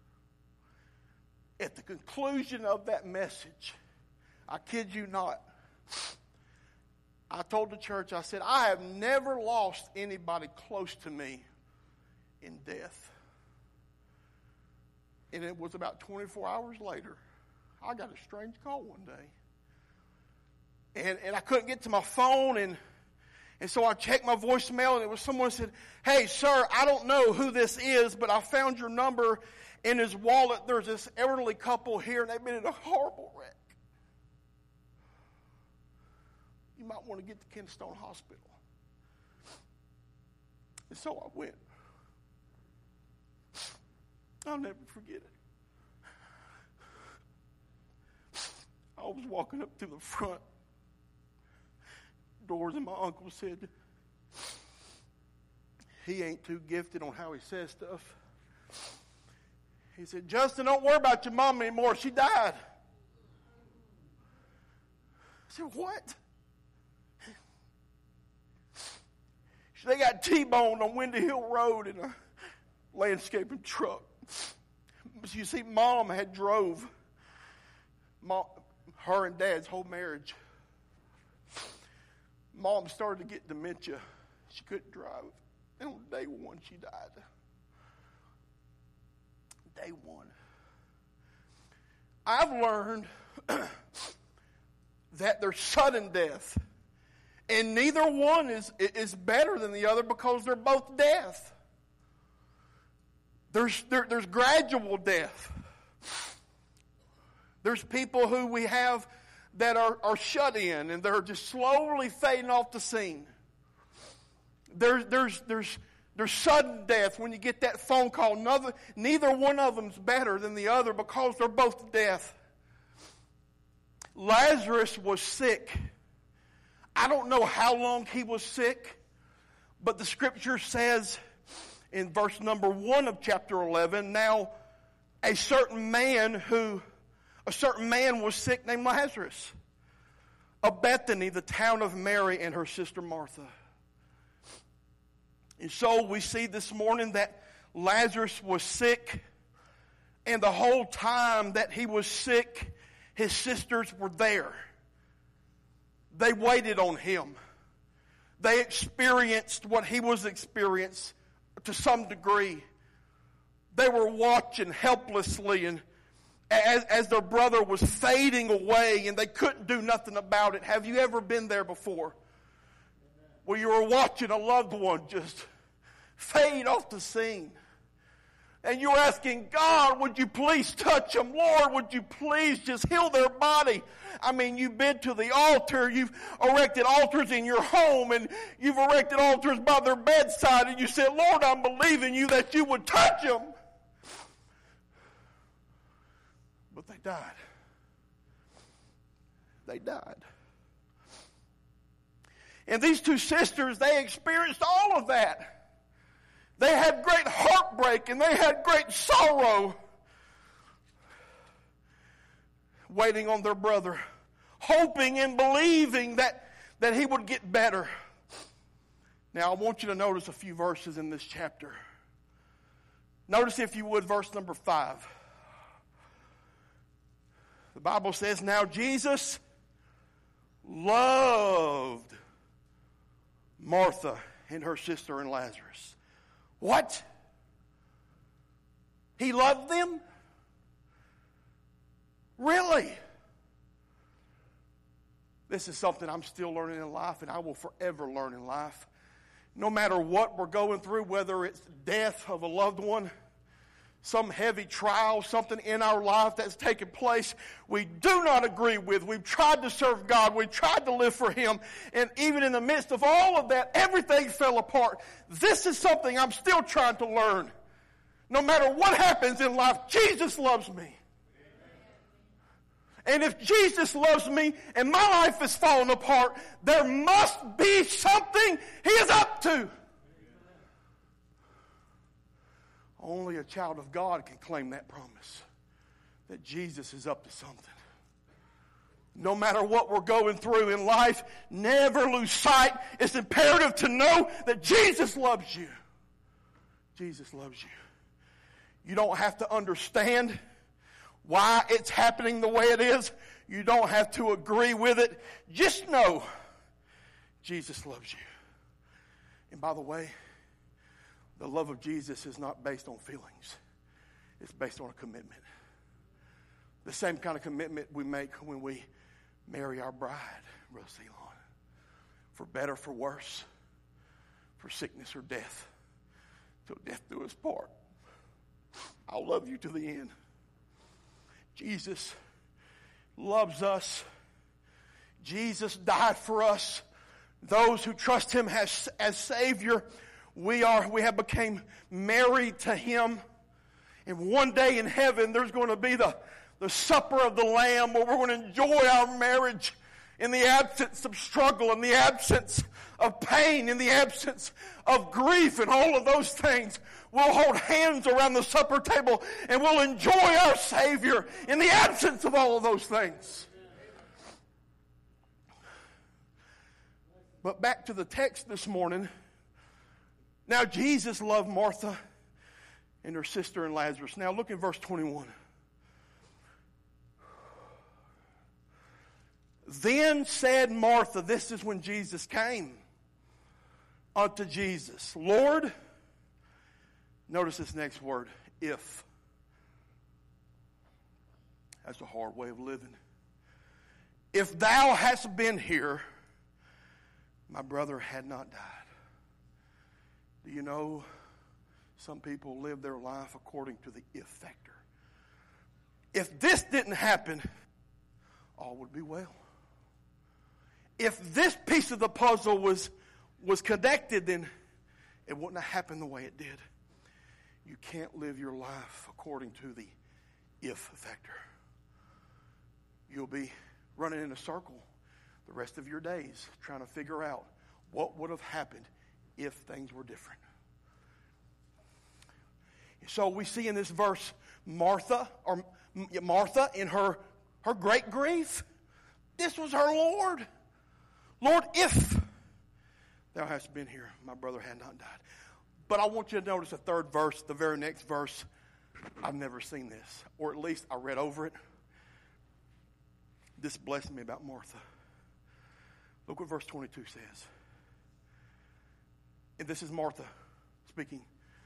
A: At the conclusion of that message, I kid you not, I told the church, I said, "I have never lost anybody close to me in death." And it was about twenty-four hours later, I got a strange call one day. And, and I couldn't get to my phone, and, and so I checked my voicemail, and it was someone who said, "Hey, sir, I don't know who this is, but I found your number in his wallet. There's this elderly couple here, and they've been in a horrible wreck. You might want to get to Kentstone Hospital." And so I went. I'll never forget it. I was walking up to the front doors, and my uncle said, he ain't too gifted on how he says stuff. He said, "Justin, don't worry about your mom anymore. She died." I said, "What?" They got T-boned on Windy Hill Road in a landscaping truck. You see, Mom had drove Mom, her and Dad's whole marriage. Mom started to get dementia. She couldn't drive. And on day one, she died. Day one. I've learned that there's sudden death. And neither one is, is better than the other because they're both death. There's, there, there's gradual death. There's people who we have that are, are shut in and they're just slowly fading off the scene. There's, there's, there's, there's sudden death when you get that phone call. Neither, neither one of them's better than the other because they're both death. Lazarus was sick. I don't know how long he was sick, but the scripture says in verse number one of chapter eleven, now a certain man who, a certain man was sick named Lazarus of Bethany, the town of Mary and her sister Martha. And so we see this morning that Lazarus was sick, and the whole time that he was sick, his sisters were there. They waited on him. They experienced what he was experiencing to some degree. They were watching helplessly, and as, as their brother was fading away and they couldn't do nothing about it. Have you ever been there before? Where you were watching a loved one just fade off the scene. And you're asking, "God, would you please touch them? Lord, would you please just heal their body?" I mean, you've been to the altar. You've erected altars in your home. And you've erected altars by their bedside. And you said, "Lord, I'm believing you that you would touch them." But they died. They died. And these two sisters, they experienced all of that. They had great heartbreak and they had great sorrow, waiting on their brother, hoping and believing that, that he would get better. Now, I want you to notice a few verses in this chapter. Notice, if you would, verse number five. The Bible says, now Jesus loved Martha and her sister and Lazarus. What? He loved them? Really? This is something I'm still learning in life, and I will forever learn in life. No matter what we're going through, whether it's death of a loved one, some heavy trial, something in our life that's taken place we do not agree with. We've tried to serve God. We've tried to live for Him. And even in the midst of all of that, everything fell apart. This is something I'm still trying to learn. No matter what happens in life, Jesus loves me. And if Jesus loves me and my life is falling apart, there must be something He is up to. Only a child of God can claim that promise, that Jesus is up to something. No matter what we're going through in life, never lose sight. It's imperative to know that Jesus loves you. Jesus loves you. You don't have to understand why it's happening the way it is. You don't have to agree with it. Just know Jesus loves you. And by the way, the love of Jesus is not based on feelings. It's based on a commitment. The same kind of commitment we make when we marry our bride, Brother Ceylon. For better, for worse, for sickness or death, till death do us part. I'll love you to the end. Jesus loves us. Jesus died for us. Those who trust Him as, as Savior, we are we have become married to Him. And one day in heaven, there's going to be the, the supper of the Lamb, where we're going to enjoy our marriage in the absence of struggle, in the absence of pain, in the absence of grief, and all of those things. We'll hold hands around the supper table and we'll enjoy our Savior in the absence of all of those things. But back to the text this morning. Now Jesus loved Martha and her sister and Lazarus. Now look in verse twenty-one. Then said Martha, this is when Jesus came unto Jesus, Lord, notice this next word, if. That's a hard way of living. If thou hadst been here, my brother had not died. Do you know some people live their life according to the if factor? If this didn't happen, all would be well. If this piece of the puzzle was, was connected, then it wouldn't have happened the way it did. You can't live your life according to the if factor. You'll be running in a circle the rest of your days trying to figure out what would have happened if things were different. So we see in this verse Martha, or Martha in her, her great grief. This was her Lord. Lord, if thou hast been here, my brother had not died. But I want you to notice the third verse, the very next verse. I've never seen this, or at least I read over it. This blessed me about Martha. Look what verse twenty-two says. And this is Martha speaking.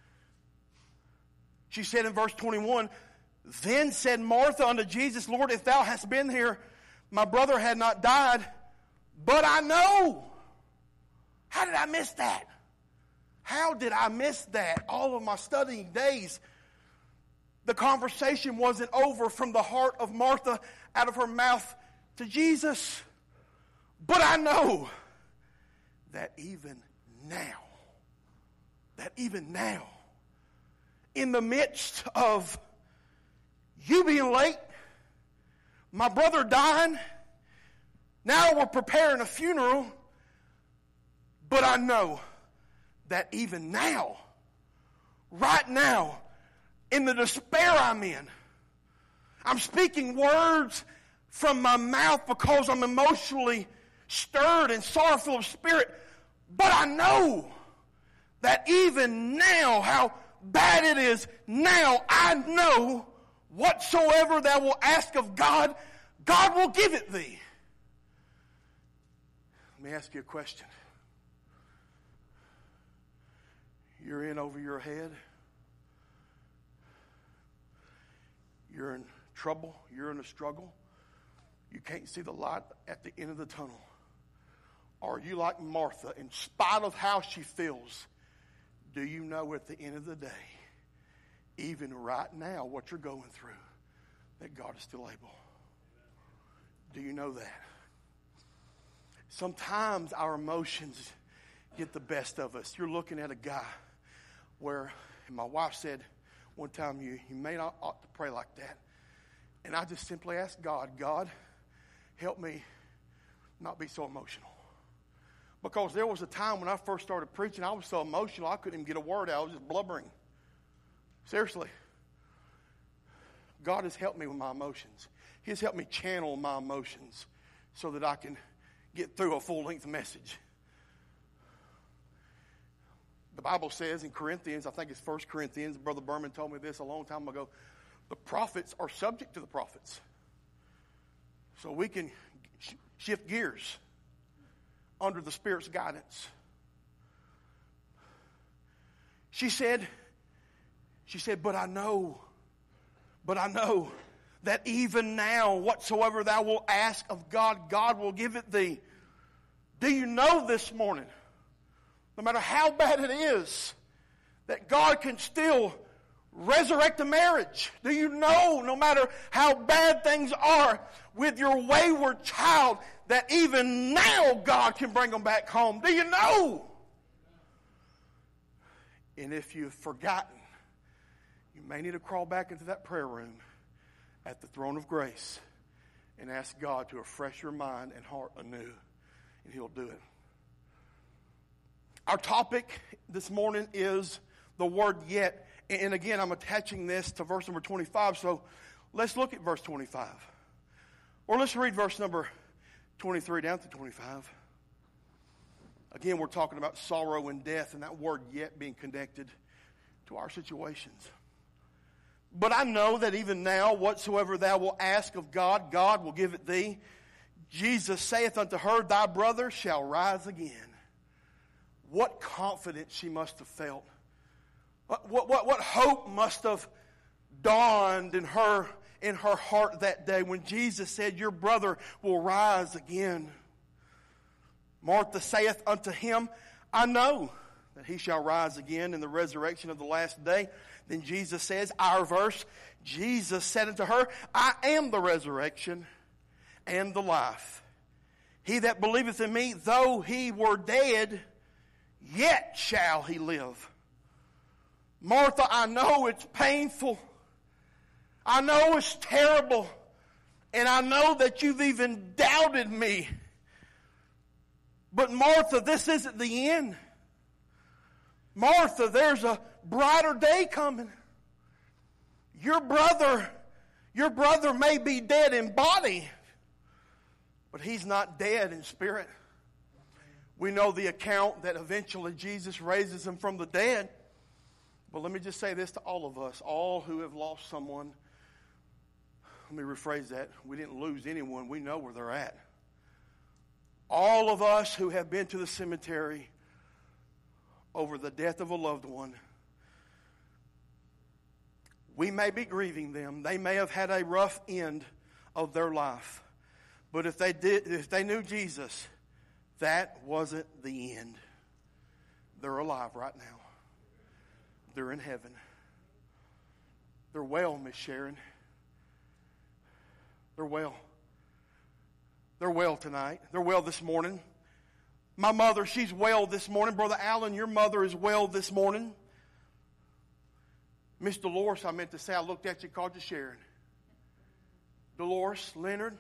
A: She said in verse twenty-one, Then said Martha unto Jesus, Lord, if thou hast been here, my brother had not died. But I know. How did I miss that? How did I miss that? All of my studying days. The conversation wasn't over from the heart of Martha out of her mouth to Jesus. But I know that even now, that even now, in the midst of you being late, my brother dying, now we're preparing a funeral, but I know that even now, right now, in the despair I'm in, I'm speaking words from my mouth because I'm emotionally stirred and sorrowful of spirit, but I know that even now, how bad it is, now I know whatsoever thou wilt ask of God, God will give it thee. Let me ask you a question. You're in over your head. You're in trouble, you're in a struggle, you can't see the light at the end of the tunnel? Or are you like Martha, in spite of how she feels, do you know at the end of the day, even right now, what you're going through, that God is still able? Do you know that? Sometimes our emotions get the best of us. You're looking at a guy where, and my wife said one time, you, you may not ought to pray like that. And I just simply asked God, God, help me not be so emotional. Because there was a time when I first started preaching, I was so emotional, I couldn't even get a word out. I was just blubbering. Seriously. God has helped me with my emotions. He has helped me channel my emotions so that I can get through a full-length message. The Bible says in Corinthians, I think it's First Corinthians, Brother Berman told me this a long time ago, the prophets are subject to the prophets. So we can sh- shift gears under the Spirit's guidance. She said, she said, but I know, but I know that even now, whatsoever thou wilt ask of God, God will give it thee. Do you know this morning, no matter how bad it is, that God can still resurrect a marriage? Do you know, no matter how bad things are with your wayward child, that even now God can bring them back home? Do you know? And if you've forgotten, you may need to crawl back into that prayer room at the throne of grace and ask God to refresh your mind and heart anew, and He'll do it. Our topic this morning is the word yet. And again, I'm attaching this to verse number twenty-five, so let's look at verse twenty-five. Or let's read verse number twenty-three down to twenty-five. Again, we're talking about sorrow and death, and that word yet being connected to our situations. But I know that even now, whatsoever thou wilt ask of God, God will give it thee. Jesus saith unto her, thy brother shall rise again. What confidence she must have felt. What, what, what, what hope must have dawned in her, in her heart that day when Jesus said, your brother will rise again. Martha saith unto him, I know that he shall rise again in the resurrection of the last day. Then Jesus says, our verse, Jesus said unto her, I am the resurrection and the life. He that believeth in me, though he were dead, yet shall he live. Martha, I know it's painful. I know it's terrible. And I know that you've even doubted me. But Martha, this isn't the end. Martha, there's a brighter day coming. Your brother, your brother may be dead in body, but he's not dead in spirit. We know the account that eventually Jesus raises him from the dead. But let me just say this to all of us, all who have lost someone. Let me rephrase that. We didn't lose anyone. We know where they're at. All of us who have been to the cemetery over the death of a loved one, we may be grieving them. They may have had a rough end of their life. But if they did, if they knew Jesus, that wasn't the end. They're alive right now. They're in heaven. They're well, Miss Sharon. They're well. They're well tonight. They're well this morning. My mother, she's well this morning. Brother Allen, your mother is well this morning. Miss Dolores, I meant to say, I looked at you, called you Sharon. Dolores, Leonard.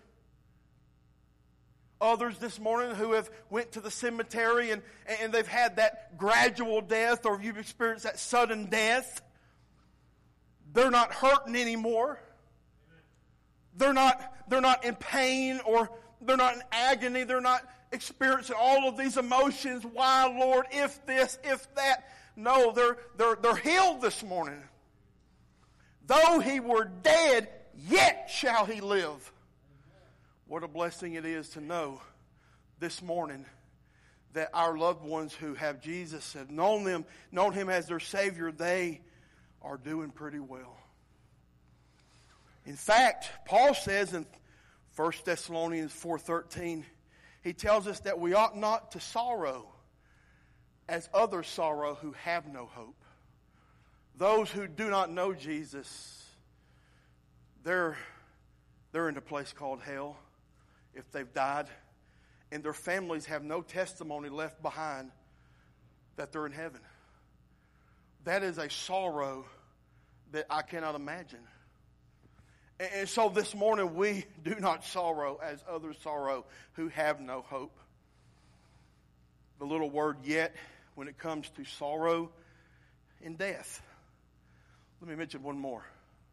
A: Others this morning who have went to the cemetery and, and they've had that gradual death, or you've experienced that sudden death. They're not hurting anymore. They're not, they're not in pain, or they're not in agony. They're not experiencing all of these emotions. Why, Lord, if this, if that. No, they're, they're, they're healed this morning. Though he were dead, yet shall he live. What a blessing it is to know this morning that our loved ones who have Jesus, have known them, known him as their Savior, they are doing pretty well. In fact, Paul says in First Thessalonians four thirteen, he tells us that we ought not to sorrow as others sorrow who have no hope. Those who do not know Jesus, they're, they're in a place called hell if they've died, and their families have no testimony left behind that they're in heaven. That is a sorrow that I cannot imagine. And, and so this morning we do not sorrow as others sorrow who have no hope. The little word yet when it comes to sorrow and death. Let me mention one more.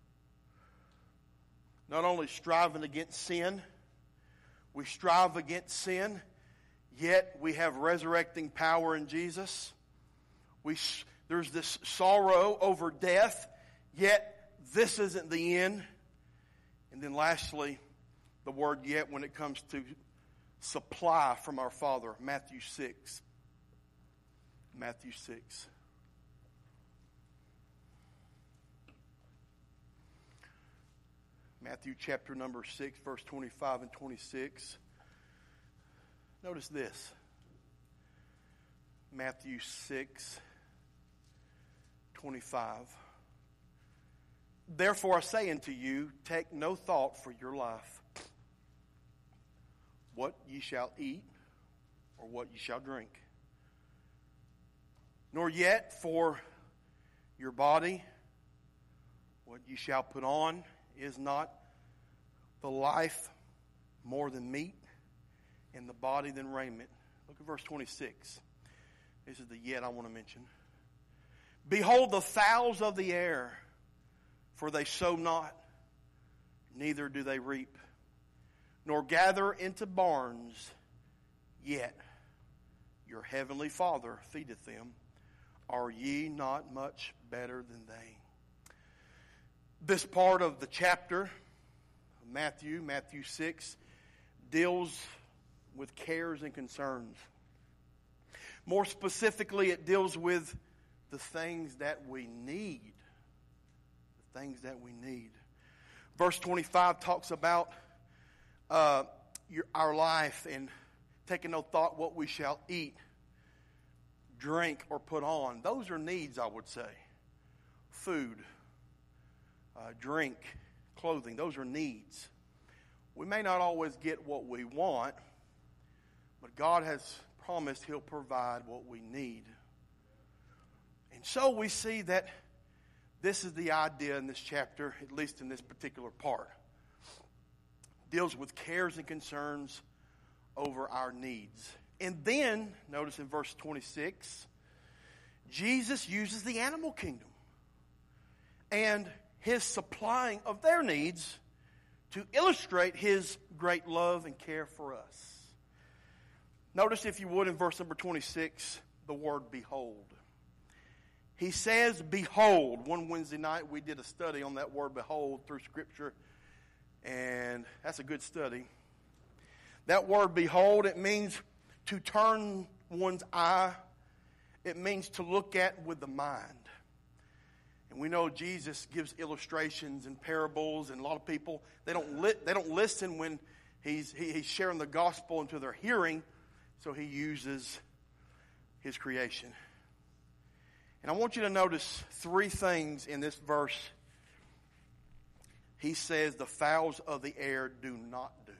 A: Not only striving against sin, we strive against sin, yet we have resurrecting power in Jesus. We, there's this sorrow over death, yet this isn't the end. And then lastly, the word yet when it comes to supply from our Father, Matthew six. Matthew six. Matthew chapter number six, verse twenty-five and twenty-six. Notice this. Matthew six, twenty-five. Therefore I say unto you, take no thought for your life, what ye shall eat, or what ye shall drink, nor yet for your body, what ye shall put on. Is not the life more than meat, and the body than raiment? Look at verse twenty-six. This is the yet I want to mention. Behold the fowls of the air, for they sow not, neither do they reap, nor gather into barns, yet your heavenly Father feedeth them. Are ye not much better than they? This part of the chapter, Matthew, Matthew six, deals with cares and concerns. More specifically, it deals with the things that we need. The things that we need. Verse twenty-five talks about uh, your, our life and taking no thought what we shall eat, drink, or put on. Those are needs, I would say. Food. Uh, drink, clothing, those are needs. We may not always get what we want, but God has promised He'll provide what we need. And so we see that this is the idea in this chapter, at least in this particular part. Deals with cares and concerns over our needs. And then, notice in verse twenty-six, Jesus uses the animal kingdom and His supplying of their needs to illustrate His great love and care for us. Notice, if you would, in verse number twenty-six, the word behold. He says, behold. One Wednesday night we did a study on that word behold through Scripture, and that's a good study. That word behold, it means to turn one's eye. It means to look at with the mind. And we know Jesus gives illustrations and parables, and a lot of people, they don't li- they don't listen when he's he, he's sharing the gospel into their hearing, so He uses His creation. And I want you to notice three things in this verse. He says the fowls of the air do not do.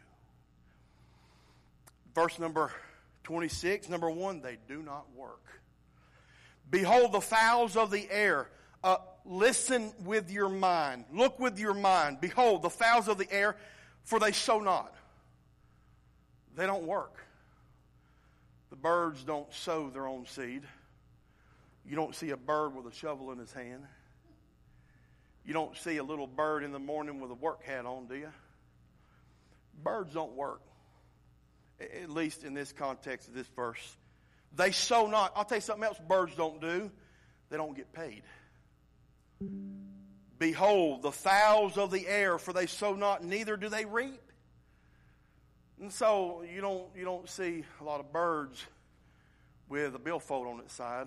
A: Verse number twenty-six, number one, they do not work. Behold the fowls of the air. Uh, listen with your mind. Look with your mind. Behold, the fowls of the air, for they sow not. They don't work. The birds don't sow their own seed. You don't see a bird with a shovel in his hand. You don't see a little bird in the morning with a work hat on, do you? Birds don't work. At least in this context of this verse. They sow not. I'll tell you something else birds don't do. They don't get paid. Behold, the fowls of the air, for they sow not, neither do they reap. And so you don't you don't see a lot of birds with a billfold on its side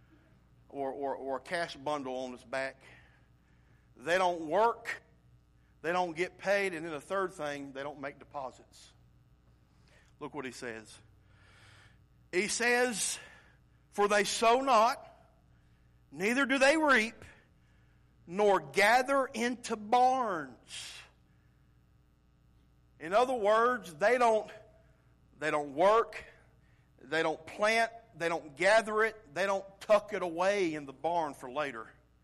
A: or, or, or a cash bundle on its back. They don't work. They don't get paid. And then the third thing, they don't make deposits. Look what he says. He says, for they sow not, neither do they reap, nor gather into barns. In other words, they don't, they don't work, they don't plant, they don't gather it, they don't tuck it away in the barn for later.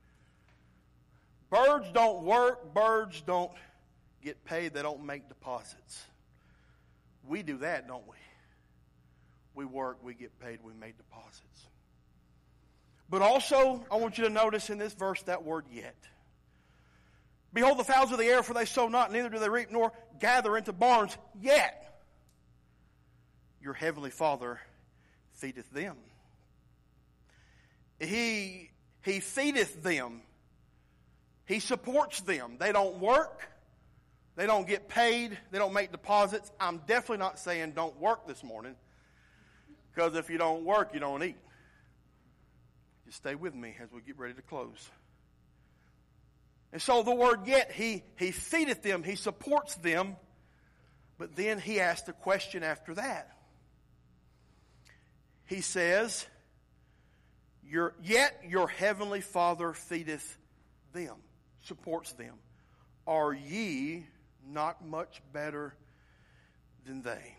A: Birds don't work, birds don't get paid, they don't make deposits. We do that, don't we? We work, we get paid, we make deposits. But also, I want you to notice in this verse that word yet. Behold the fowls of the air, for they sow not, neither do they reap, nor gather into barns, yet your heavenly Father feedeth them. He, he feedeth them. He supports them. They don't work. They don't get paid. They don't make deposits. I'm definitely not saying don't work this morning, because if you don't work, you don't eat. Just stay with me as we get ready to close. And so the word yet, he, he feedeth them, he supports them, but then he asks a question after that. He says, your, yet your heavenly Father feedeth them, supports them. Are ye not much better than they?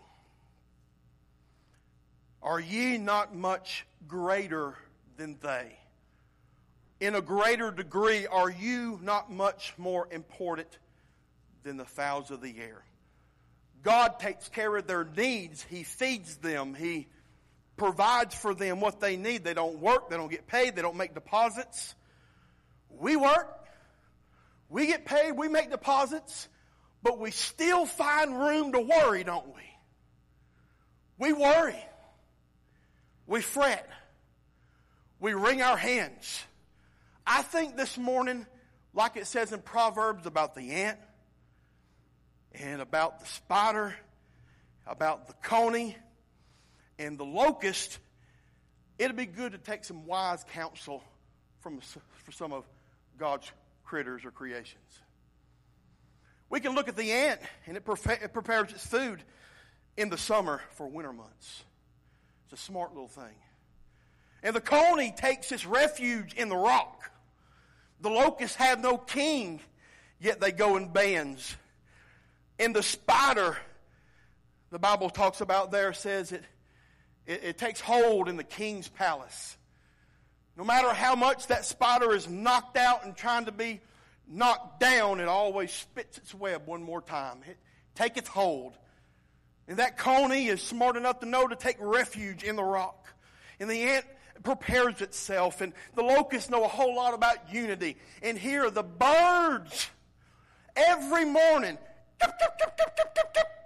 A: Are ye not much greater than they? In a greater degree, are you not much more important than the fowls of the air? God takes care of their needs. He feeds them. He provides for them what they need. They don't work. They don't get paid. They don't make deposits. We work. We get paid. We make deposits. But we still find room to worry, don't we? We worry. We fret. We wring our hands. I think this morning, like it says in Proverbs about the ant and about the spider, about the coney and the locust, it'd be good to take some wise counsel from for some of God's critters or creations. We can look at the ant, and it, prepa- it prepares its food in the summer for winter months. It's a smart little thing. And the coney takes its refuge in the rock. The locusts have no king, yet they go in bands. And the spider, the Bible talks about there, says it, it, it takes hold in the king's palace. No matter how much that spider is knocked out and trying to be knocked down, it always spits its web one more time. It taketh hold. And that coney is smart enough to know to take refuge in the rock. And the ant prepares itself, and the locusts know a whole lot about unity. And here the birds every morning, kip, kip, kip, kip, kip, kip, kip.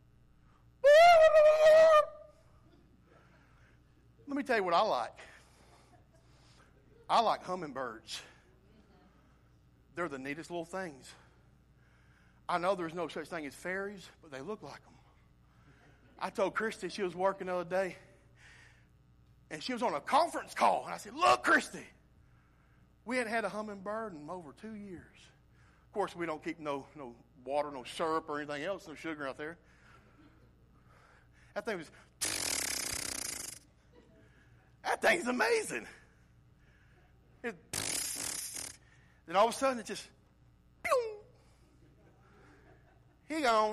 A: Let me tell you what I like. I like hummingbirds. They're the neatest little things. I know there's no such thing as fairies, but they look like them. I told Christy, she was working the other day, and she was on a conference call. And I said, look, Christy, we hadn't had a hummingbird in over two years. Of course, we don't keep no, no water, no syrup or anything else, no sugar out there. That thing was, that thing's amazing. It, then all of a sudden, it just, pew, he gone.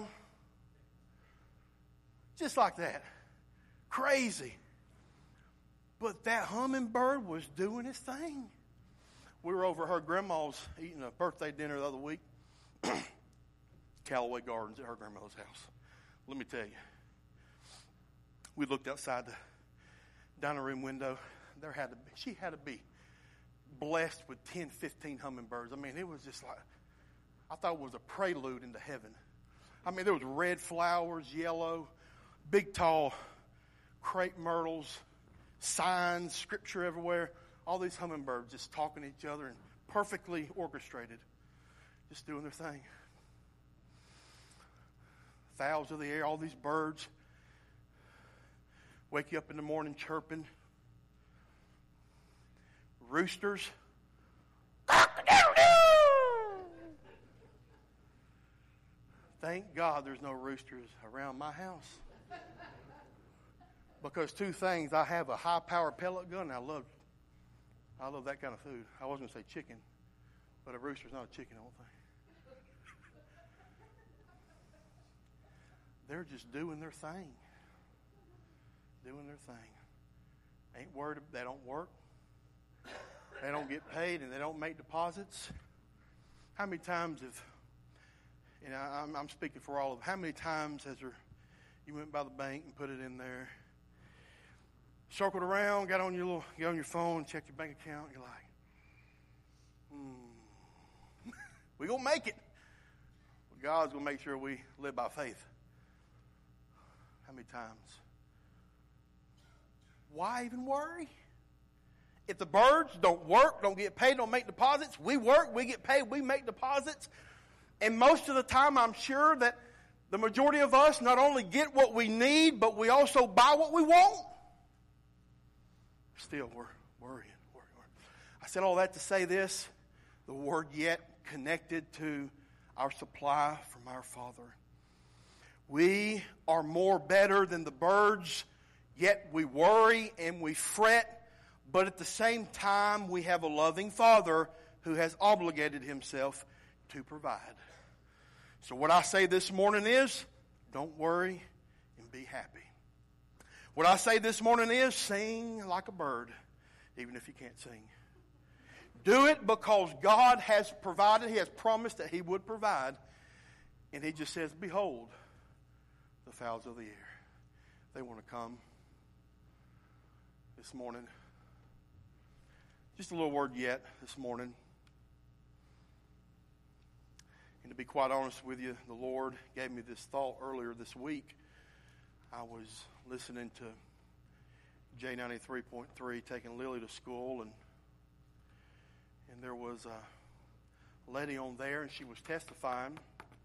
A: Just like that. Crazy. But that hummingbird was doing its thing. We were over at her grandma's eating a birthday dinner the other week. Callaway Gardens at her grandmother's house. Let me tell you. We looked outside the dining room window. There had to be, she had to be blessed with ten, fifteen hummingbirds. I mean, it was just like, I thought it was a prelude into heaven. I mean, there was red flowers, yellow, big, tall crepe myrtles, signs, scripture everywhere. All these hummingbirds just talking to each other and perfectly orchestrated, just doing their thing. Fowls of the air, all these birds wake you up in the morning chirping. Roosters. Thank God there's no roosters around my house. Because two things, I have a high-powered pellet gun, and I love, I love that kind of food. I was going to say chicken, but a rooster's not a chicken, I don't think. They're just doing their thing. Doing their thing. Ain't worried, they don't work. They don't get paid, and they don't make deposits. How many times have, and I, I'm, I'm speaking for all of them, how many times has there, you went by the bank and put it in there, circled around, got on your little, got on your phone, checked your bank account, you're like, hmm, we're going to make it. Well, God's going to make sure we live by faith. How many times? Why even worry? If the birds don't work, don't get paid, don't make deposits, we work, we get paid, we make deposits. And most of the time, I'm sure that the majority of us not only get what we need, but we also buy what we want. Still, we're worrying, worrying, worrying. I said all that to say this, the word yet connected to our supply from our Father. We are more better than the birds, yet we worry and we fret, but at the same time we have a loving Father who has obligated himself to provide. So what I say this morning is, don't worry and be happy. What I say this morning is, sing like a bird, even if you can't sing. Do it because God has provided, He has promised that He would provide, and He just says, behold, the fowls of the air. They want to come this morning. Just a little word yet this morning. And to be quite honest with you, the Lord gave me this thought earlier this week. I was listening to J ninety-three point three, taking Lily to school, and and there was a lady on there, and she was testifying.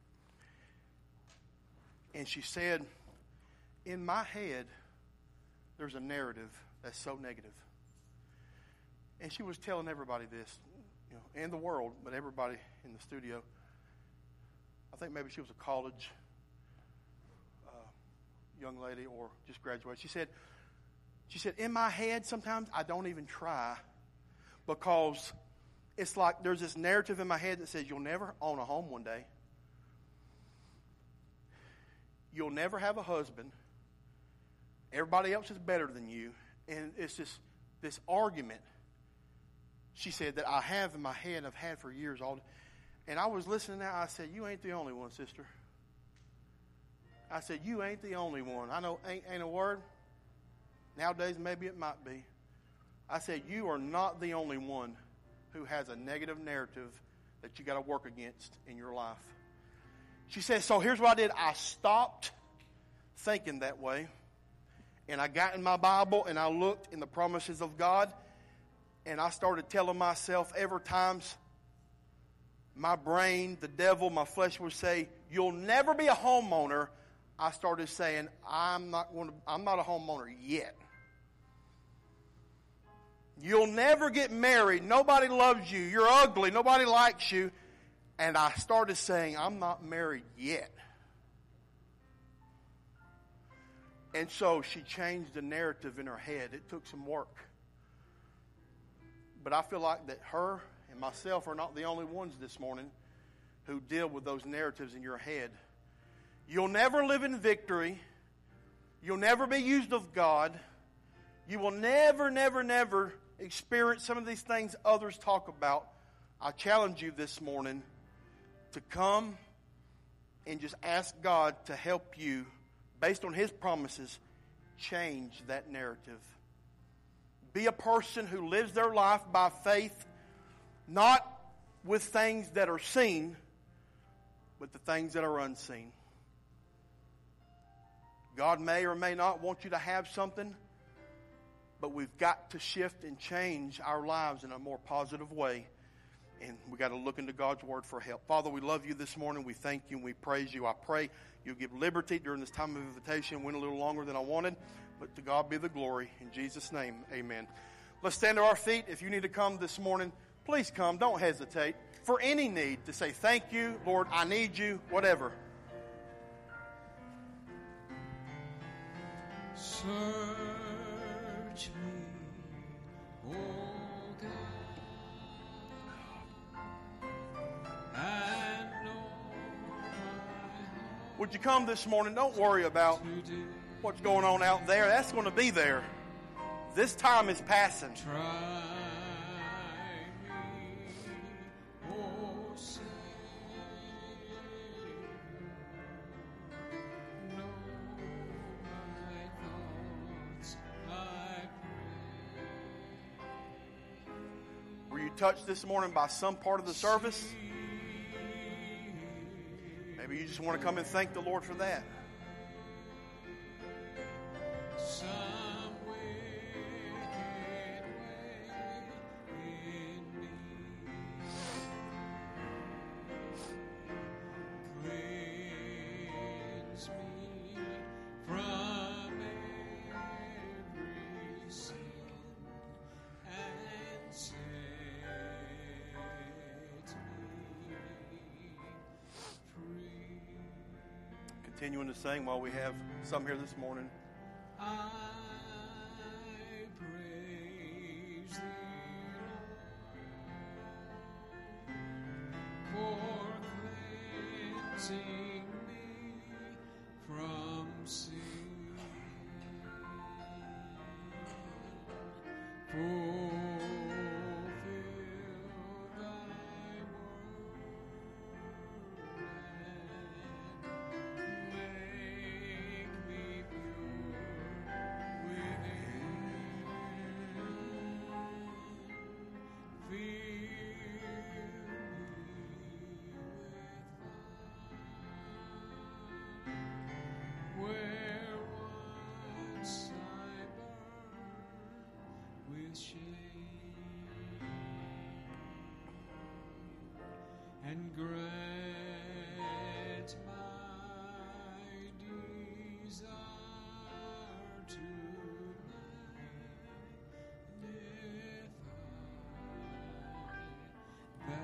A: And she said, in my head, there's a narrative that's so negative. And she was telling everybody this, you know, in the world, but everybody in the studio. I think maybe she was a college uh, young lady or just graduated. She said, she said, in my head, sometimes I don't even try because it's like there's this narrative in my head that says you'll never own a home one day. You'll never have a husband. Everybody else is better than you. And it's just this argument, she said, that I have in my head, I've had for years. All, and I was listening now, I said, you ain't the only one, sister. I said, you ain't the only one. I know ain't, ain't a word. Nowadays, maybe it might be. I said, you are not the only one who has a negative narrative that you got to work against in your life. She said, so here's what I did. I stopped thinking that way. And I got in my Bible and I looked in the promises of God. And I started telling myself every time my brain, the devil, my flesh would say, you'll never be a homeowner. I started saying, I'm not going to, I'm not a homeowner yet. You'll never get married. Nobody loves you. You're ugly. Nobody likes you. And I started saying, I'm not married yet. And so she changed the narrative in her head. It took some work. But I feel like that her and myself are not the only ones this morning who deal with those narratives in your head. You'll never live in victory. You'll never be used of God. You will never, never, never experience some of these things others talk about. I challenge you this morning to come and just ask God to help you, based on His promises, change that narrative. Be a person who lives their life by faith, not with things that are seen, but the things that are unseen. God may or may not want you to have something, but we've got to shift and change our lives in a more positive way. And we've got to look into God's Word for help. Father, we love you this morning. We thank you and we praise you. I pray you'll give liberty during this time of invitation. Went a little longer than I wanted, but to God be the glory. In Jesus' name, amen. Let's stand to our feet. If you need to come this morning, please come. Don't hesitate. For any need to say thank you, Lord, I need you, whatever.
B: Search me, oh God, and know my heart.
A: Would you come this morning? Don't worry about what's going on out there. That's going to be there. This time is passing.
B: Try me, oh Savior, know my thoughts, I pray.
A: Were you touched this morning by some part of the service? Maybe you just want to come and thank the Lord for that.
B: Some wicked way in me. Cleanse me from every sin and set me free.
A: Continuing to sing while we have some here this morning.
B: I praise thee, Lord, for cleansing me from sin. Fulfill thy word and make me pure within. Fill me with fire where once I burned with shame, and grant my desire tonight live high thy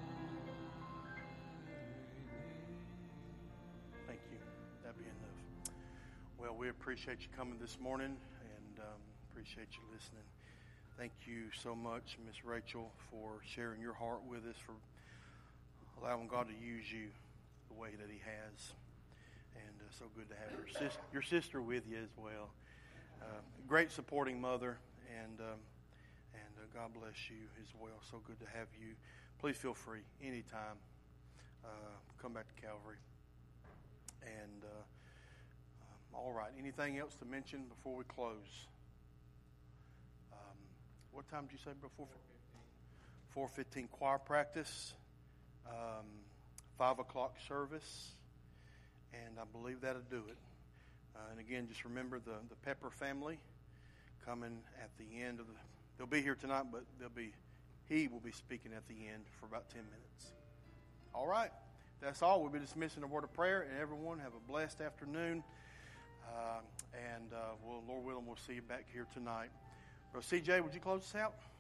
B: name.
A: Thank you. That'd be enough. Well, we appreciate you coming this morning and um, appreciate you listening. Thank you so much, Miss Rachel, for sharing your heart with us, for allowing God to use you the way that He has. And uh, so good to have your, sis- your sister with you as well. Uh, great supporting mother, and um, and uh, God bless you as well. So good to have you. Please feel free anytime. Uh, come back to Calvary. And uh, um, all right, anything else to mention before we close? Um, what time did you say before? four fifteen choir practice, um, five o'clock service, and I believe that'll do it. Uh, and again, just remember the, the Pepper family coming at the end of the, they'll be here tonight, but they'll be, he will be speaking at the end for about ten minutes. All right, that's all. We'll be dismissing a word of prayer, and everyone have a blessed afternoon. Uh, and uh, we'll, Lord willing, we'll see you back here tonight. Bro C J, would you close us out?